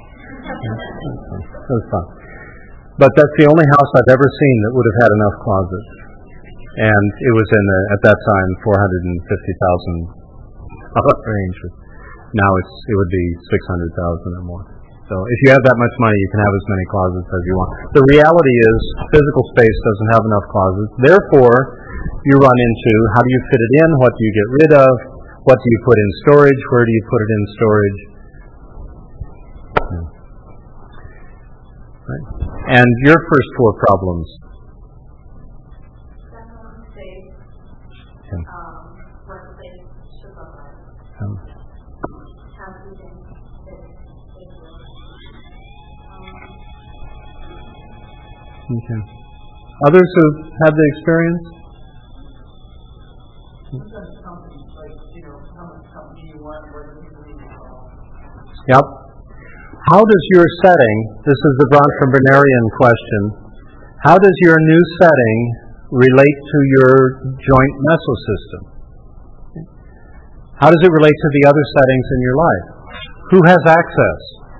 It was fun. But that's the only house I've ever seen that would have had enough closets. And it was in the, at that time, four hundred fifty thousand dollars range. Now it's it would be six hundred thousand dollars or more. So if you have that much money, you can have as many closets as you want. The reality is physical space doesn't have enough closets. Therefore, you run into how do you fit it in? What do you get rid of? What do you put in storage? Where do you put it in storage? Hmm. Right. And your first four problems. Space. Okay. Um, what space should look like. Um, Housekeeping. Okay. Others who've had the experience? Sometimes companies, like, you know, how much company you want, where the people need to call. Yep. How does your setting, this is the Bronfenbrenerian question, how does your new setting relate to your joint mesosystem? How does it relate to the other settings in your life? Who has access?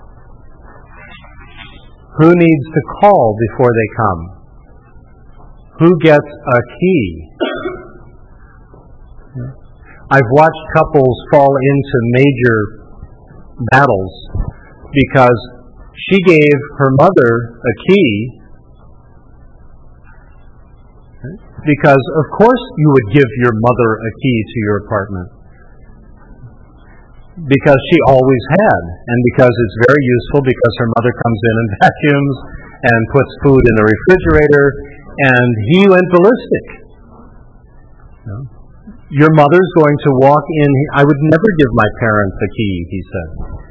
Who needs to call before they come? Who gets a key? I've watched couples fall into major battles because she gave her mother a key, because of course you would give your mother a key to your apartment, because she always had, and because it's very useful, because her mother comes in and vacuums and puts food in the refrigerator, and he went ballistic. You know? Your mother's going to walk in. I would never give my parents a key, he said.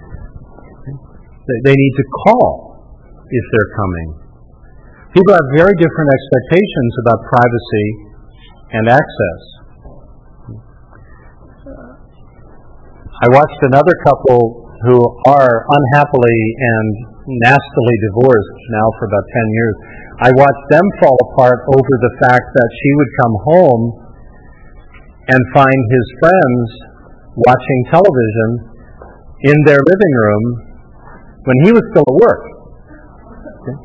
They need to call if they're coming. People have very different expectations about privacy and access. I watched another couple who are unhappily and nastily divorced now for about ten years. I watched them fall apart over the fact that she would come home and find his friends watching television in their living room when he was still at work. Okay.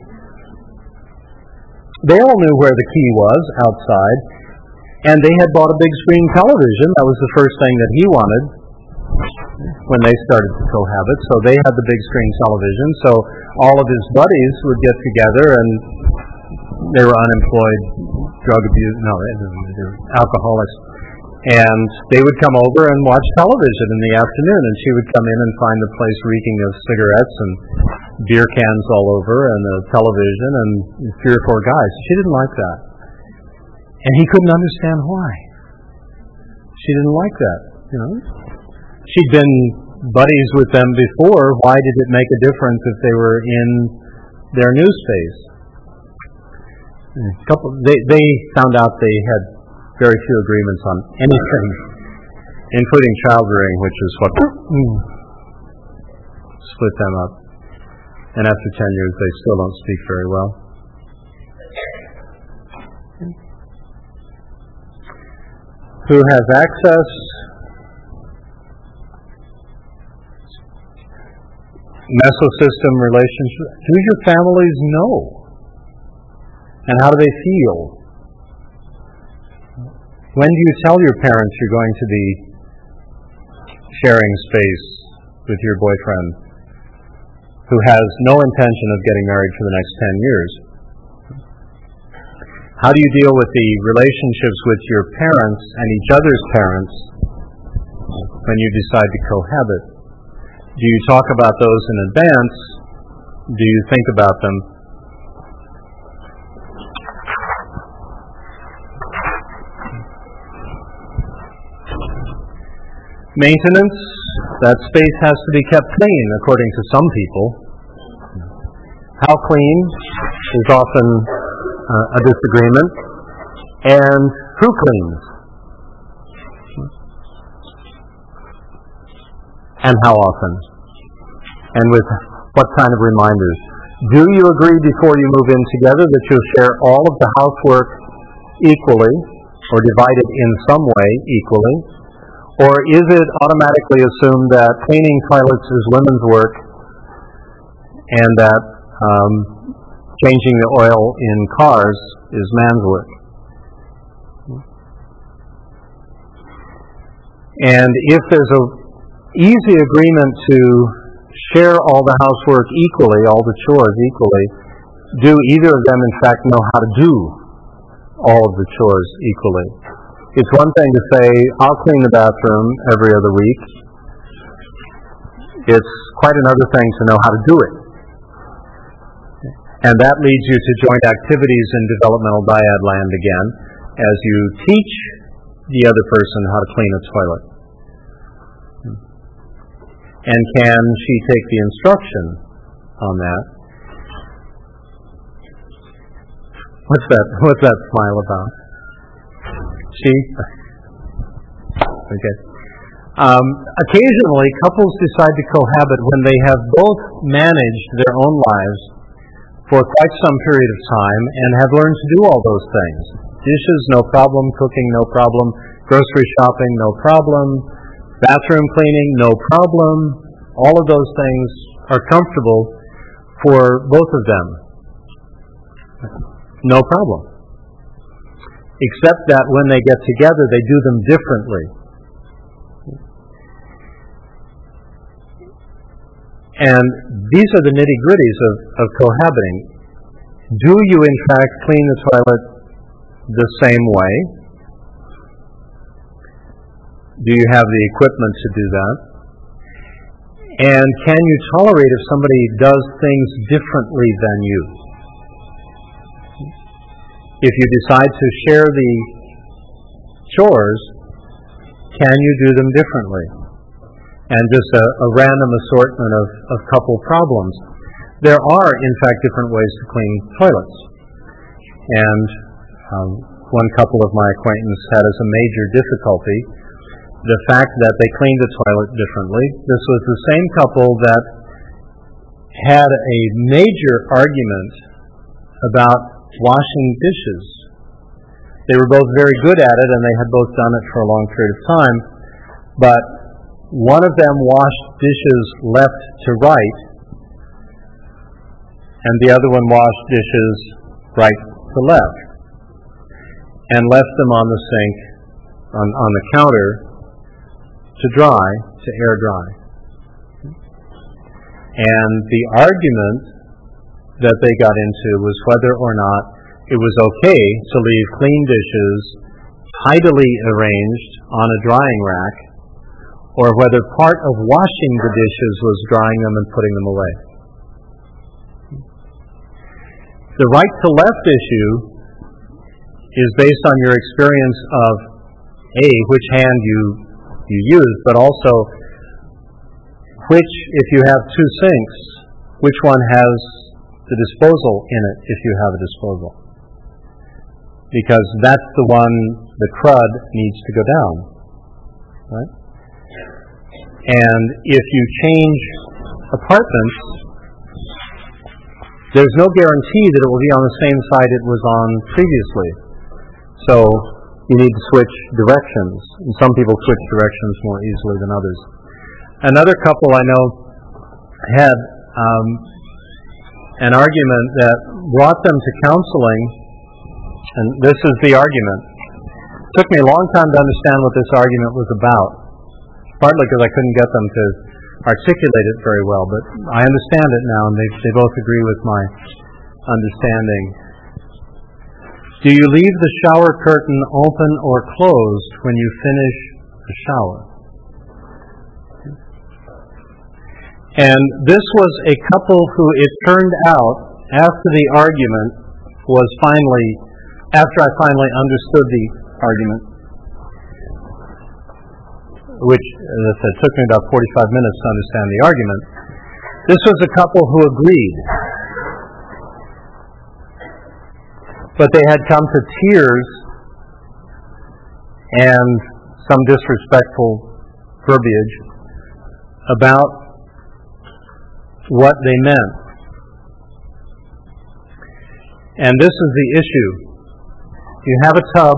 They all knew where the key was outside, and they had bought a big screen television. That was the first thing that he wanted when they started to cohabit. So they had the big screen television. So all of his buddies would get together, and they were unemployed, drug abuse, no, they were alcoholics. And they would come over and watch television in the afternoon, and she would come in and find the place reeking of cigarettes and beer cans all over, and the television, and three or four guys. She didn't like that. And he couldn't understand why. She didn't like that, you know. She'd been buddies with them before. Why did it make a difference if they were in their new space? A couple, they, they found out they had very few agreements on anything, including child rearing, which is what split them up. And after ten years, they still don't speak very well. Who has access? Mesosystem relationship. Do your families know? And how do they feel? When do you tell your parents you're going to be sharing space with your boyfriend who has no intention of getting married for the next ten years? How do you deal with the relationships with your parents and each other's parents when you decide to cohabit? Do you talk about those in advance? Do you think about them? Maintenance, that space has to be kept clean, according to some people. How clean is often uh, a disagreement. And who cleans? And how often? And with what kind of reminders? Do you agree before you move in together that you'll share all of the housework equally, or divide it in some way equally? Or is it automatically assumed that cleaning toilets is women's work, and that um, changing the oil in cars is man's work? And if there's a easy agreement to share all the housework equally, all the chores equally, do either of them in fact know how to do all of the chores equally? It's one thing to say, I'll clean the bathroom every other week. It's quite another thing to know how to do it. And that leads you to joint activities in developmental dyad land again, as you teach the other person how to clean a toilet. And can she take the instruction on that? What's that? What's that smile about? She? Okay. Um, occasionally, couples decide to cohabit when they have both managed their own lives for quite some period of time and have learned to do all those things. Dishes, no problem. Cooking, no problem. Grocery shopping, no problem. Bathroom cleaning, no problem. All of those things are comfortable for both of them. No problem. Except that when they get together, they do them differently. And these are the nitty-gritties of, of cohabiting. Do you, in fact, clean the toilet the same way? Do you have the equipment to do that? And can you tolerate if somebody does things differently than you? If you decide to share the chores, can you do them differently? And just a, a random assortment of, of couple problems. There are, in fact, different ways to clean toilets. And um, one couple of my acquaintance had as a major difficulty the fact that they cleaned the toilet differently. This was the same couple that had a major argument about washing dishes. They were both very good at it, and they had both done it for a long period of time, but one of them washed dishes left to right, and the other one washed dishes right to left, and left them on the sink, on, on the counter, to dry, to air dry. And the argument that they got into was whether or not it was okay to leave clean dishes tidily arranged on a drying rack, or whether part of washing the dishes was drying them and putting them away. The right to left issue is based on your experience of A, which hand you, you use, but also which, if you have two sinks, which one has the disposal in it if you have a disposal. Because that's the one the crud needs to go down. Right? And if you change apartments, there's no guarantee that it will be on the same side it was on previously. So you need to switch directions. And some people switch directions more easily than others. Another couple I know had um, an argument that brought them to counseling, and this is the argument. It took me a long time to understand what this argument was about, partly because I couldn't get them to articulate it very well, but I understand it now, and they, they both agree with my understanding. Do you leave the shower curtain open or closed when you finish the shower? And this was a couple who, it turned out, after the argument was finally, after I finally understood the argument, which, as I said, took me about forty-five minutes to understand the argument, this was a couple who agreed. But they had come to tears and some disrespectful verbiage about what they meant. And this is the issue. You have a tub,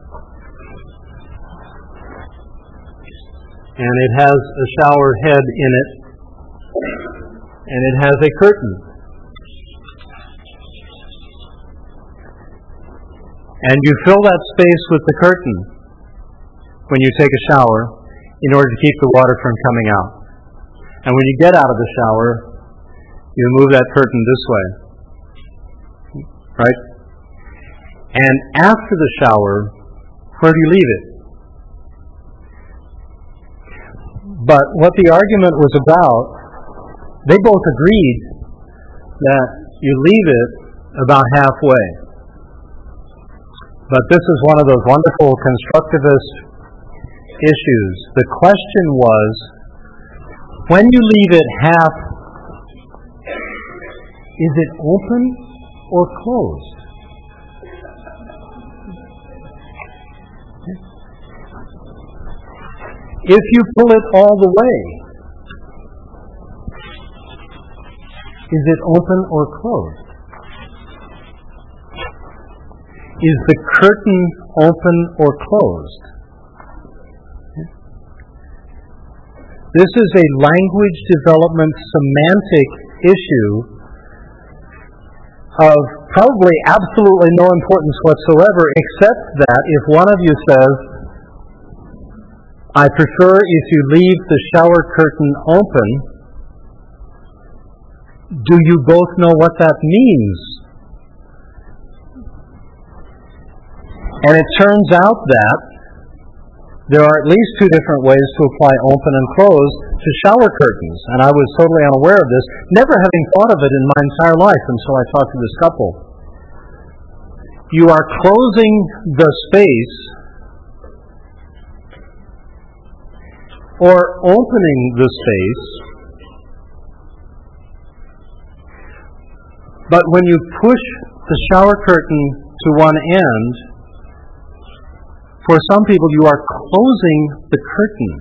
and it has a shower head in it, and it has a curtain. And you fill that space with the curtain when you take a shower in order to keep the water from coming out. And when you get out of the shower, you move that curtain this way. Right? And after the shower, where do you leave it? But what the argument was about, they both agreed that you leave it about halfway. But this is one of those wonderful constructivist issues. The question was, when you leave it half, is it open or closed? If you pull it all the way, is it open or closed? Is the curtain open or closed? This is a language development semantic issue of probably absolutely no importance whatsoever, except that if one of you says, I prefer if you leave the shower curtain open, Do you both know what that means? And it turns out that there are at least two different ways to apply open and close to shower curtains. And I was totally unaware of this, never having thought of it in my entire life until I talked to this couple. You are closing the space or opening the space, but when you push the shower curtain to one end, for some people you are closing the curtain.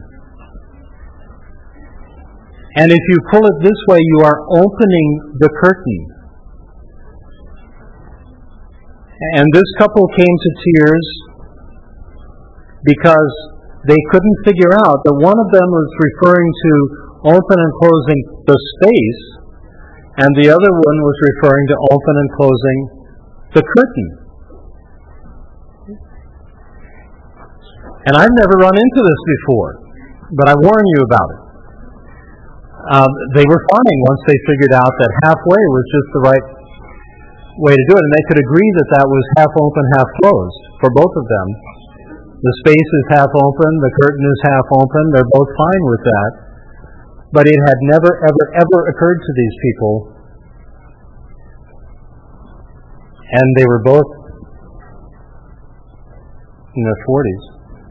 And if you pull it this way, you are opening the curtain. And this couple came to tears because they couldn't figure out that one of them was referring to open and closing the space, and the other one was referring to open and closing the curtain. And I've never run into this before, but I warn you about it. Um, they were fine once they figured out that halfway was just the right way to do it, and they could agree that that was half open, half closed for both of them. The space is half open, the curtain is half open, they're both fine with that. But it had never, ever, ever occurred to these people. And they were both in their forties.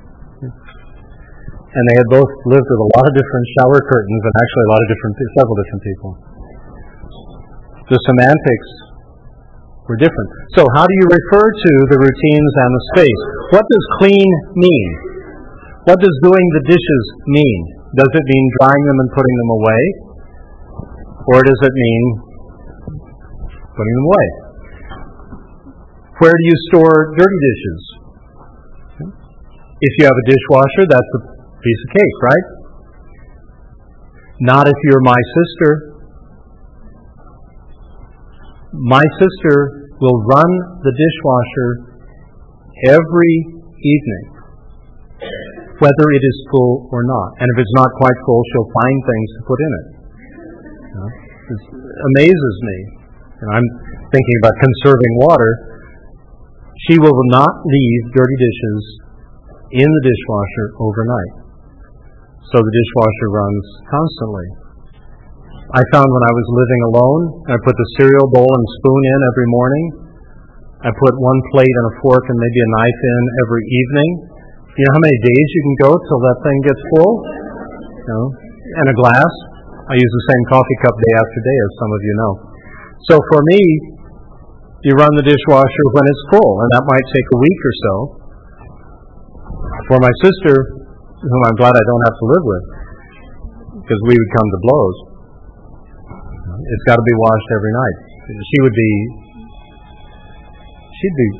And they had both lived with a lot of different shower curtains and actually a lot of different, several different people. The semantics were different. So how do you refer to the routines and the space? What does clean mean? What does doing the dishes mean? Does it mean drying them and putting them away? Or does it mean putting them away? Where do you store dirty dishes? If you have a dishwasher, that's a piece of cake, right? Not if you're my sister. My sister will run the dishwasher every evening, whether it is full or not. And if it's not quite full, she'll find things to put in it. You know, it amazes me. And I'm thinking about conserving water. She will not leave dirty dishes in the dishwasher overnight. So the dishwasher runs constantly. I found when I was living alone, I put the cereal bowl and spoon in every morning. I put one plate and a fork and maybe a knife in every evening. You know how many days you can go till that thing gets full? You know, and a glass. I use the same coffee cup day after day, as some of you know. So for me, you run the dishwasher when it's full, and that might take a week or so. For my sister, whom I'm glad I don't have to live with, because we would come to blows, it's got to be washed every night. She would be, she'd be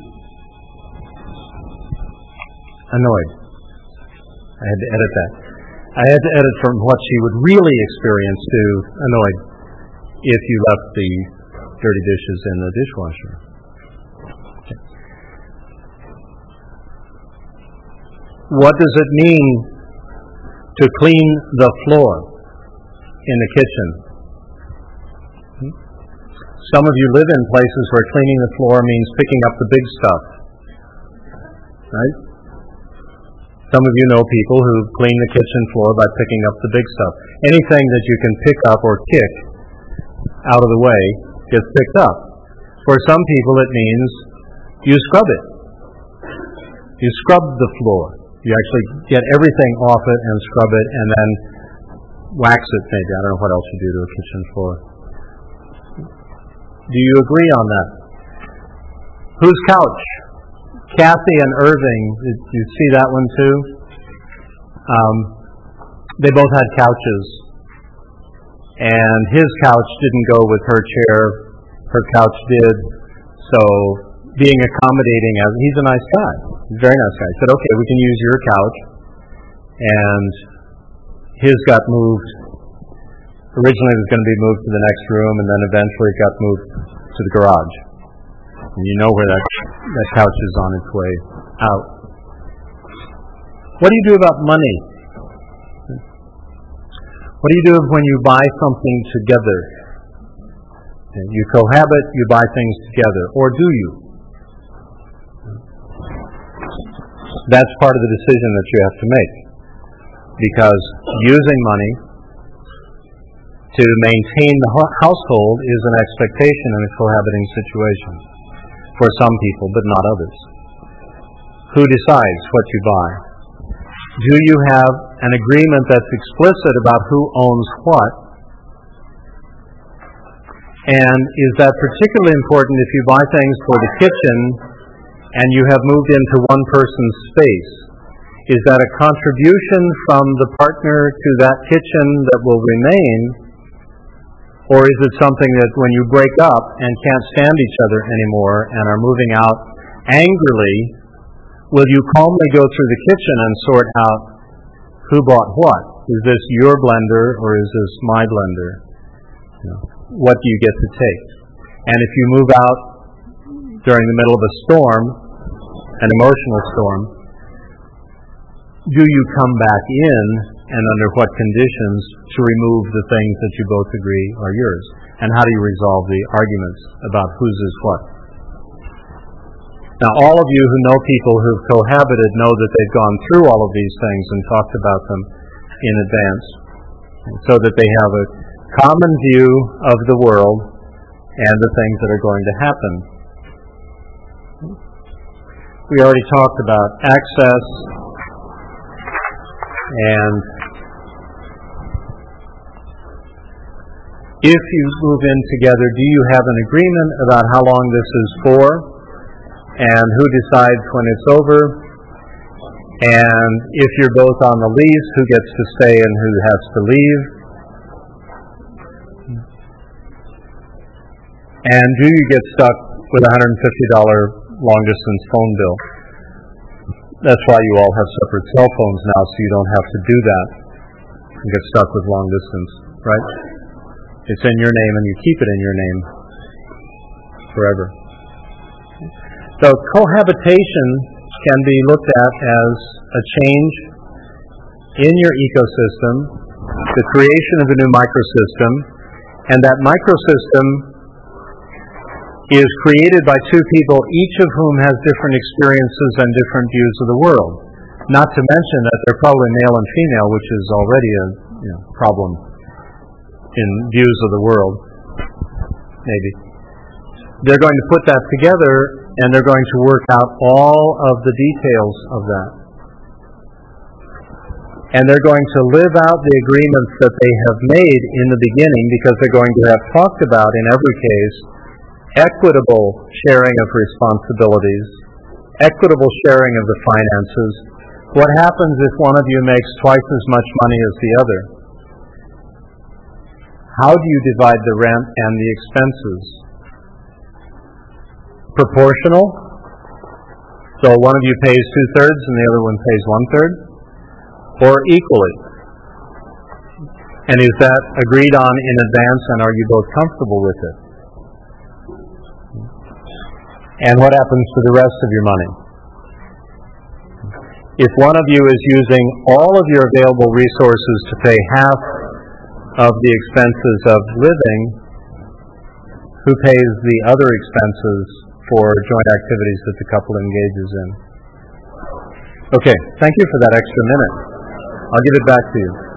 annoyed. I had to edit that. I had to edit from what she would really experience to annoyed if you left the dirty dishes in the dishwasher. Okay. What does it mean to clean the floor in the kitchen? Hmm? Some of you live in places where cleaning the floor means picking up the big stuff. Right? Some of you know people who clean the kitchen floor by picking up the big stuff. Anything that you can pick up or kick out of the way gets picked up. For some people it means you scrub it. You scrub the floor. You actually get everything off it and scrub it and then wax it maybe. I don't know what else you do to a kitchen floor. Do you agree on that? Whose couch? Kathy and Irving. Did you see that one too? Um, they both had couches. And his couch didn't go with her chair. Her couch did. So being accommodating, as he's a nice guy. He's a very nice guy. He said, okay, we can use your couch. And his got moved. Originally it was going to be moved to the next room, and then eventually it got moved to the garage. And you know where that, that couch is on its way out. What do you do about money? What do you do when you buy something together? Okay, you cohabit, you buy things together, or do you? That's part of the decision that you have to make. Because using money to maintain the household is an expectation in a cohabiting situation for some people, but not others. Who decides what you buy? Do you have an agreement that's explicit about who owns what? And is that particularly important if you buy things for the kitchen and you have moved into one person's space? Is that a contribution from the partner to that kitchen that will remain? Or is it something that when you break up and can't stand each other anymore and are moving out angrily, will you calmly go through the kitchen and sort out who bought what? Is this your blender or is this my blender? You know, what do you get to take? And if you move out during the middle of a storm, an emotional storm, do you come back in and under what conditions to remove the things that you both agree are yours? And how do you resolve the arguments about whose is what? Now, all of you who know people who've cohabited know that they've gone through all of these things and talked about them in advance so that they have a common view of the world and the things that are going to happen. We already talked about access and if you move in together, do you have an agreement about how long this is for? And who decides when it's over? And if you're both on the lease, who gets to stay and who has to leave? And do you get stuck with a one hundred fifty dollars long-distance phone bill? That's why you all have separate cell phones now, so you don't have to do that and get stuck with long distance, right? It's in your name and you keep it in your name forever. So cohabitation can be looked at as a change in your ecosystem, the creation of a new microsystem, and that microsystem is created by two people, each of whom has different experiences and different views of the world. Not to mention that they're probably male and female, which is already a you know, problem in views of the world, maybe. They're going to put that together and they're going to work out all of the details of that. And they're going to live out the agreements that they have made in the beginning because they're going to have talked about, in every case, equitable sharing of responsibilities, equitable sharing of the finances. What happens if one of you makes twice as much money as the other? How do you divide the rent and the expenses? Proportional? So one of you pays two-thirds and the other one pays one-third? Or equally? And is that agreed on in advance and are you both comfortable with it? And what happens to the rest of your money? If one of you is using all of your available resources to pay half of the expenses of living, who pays the other expenses for joint activities that the couple engages in? Okay, thank you for that extra minute. I'll give it back to you.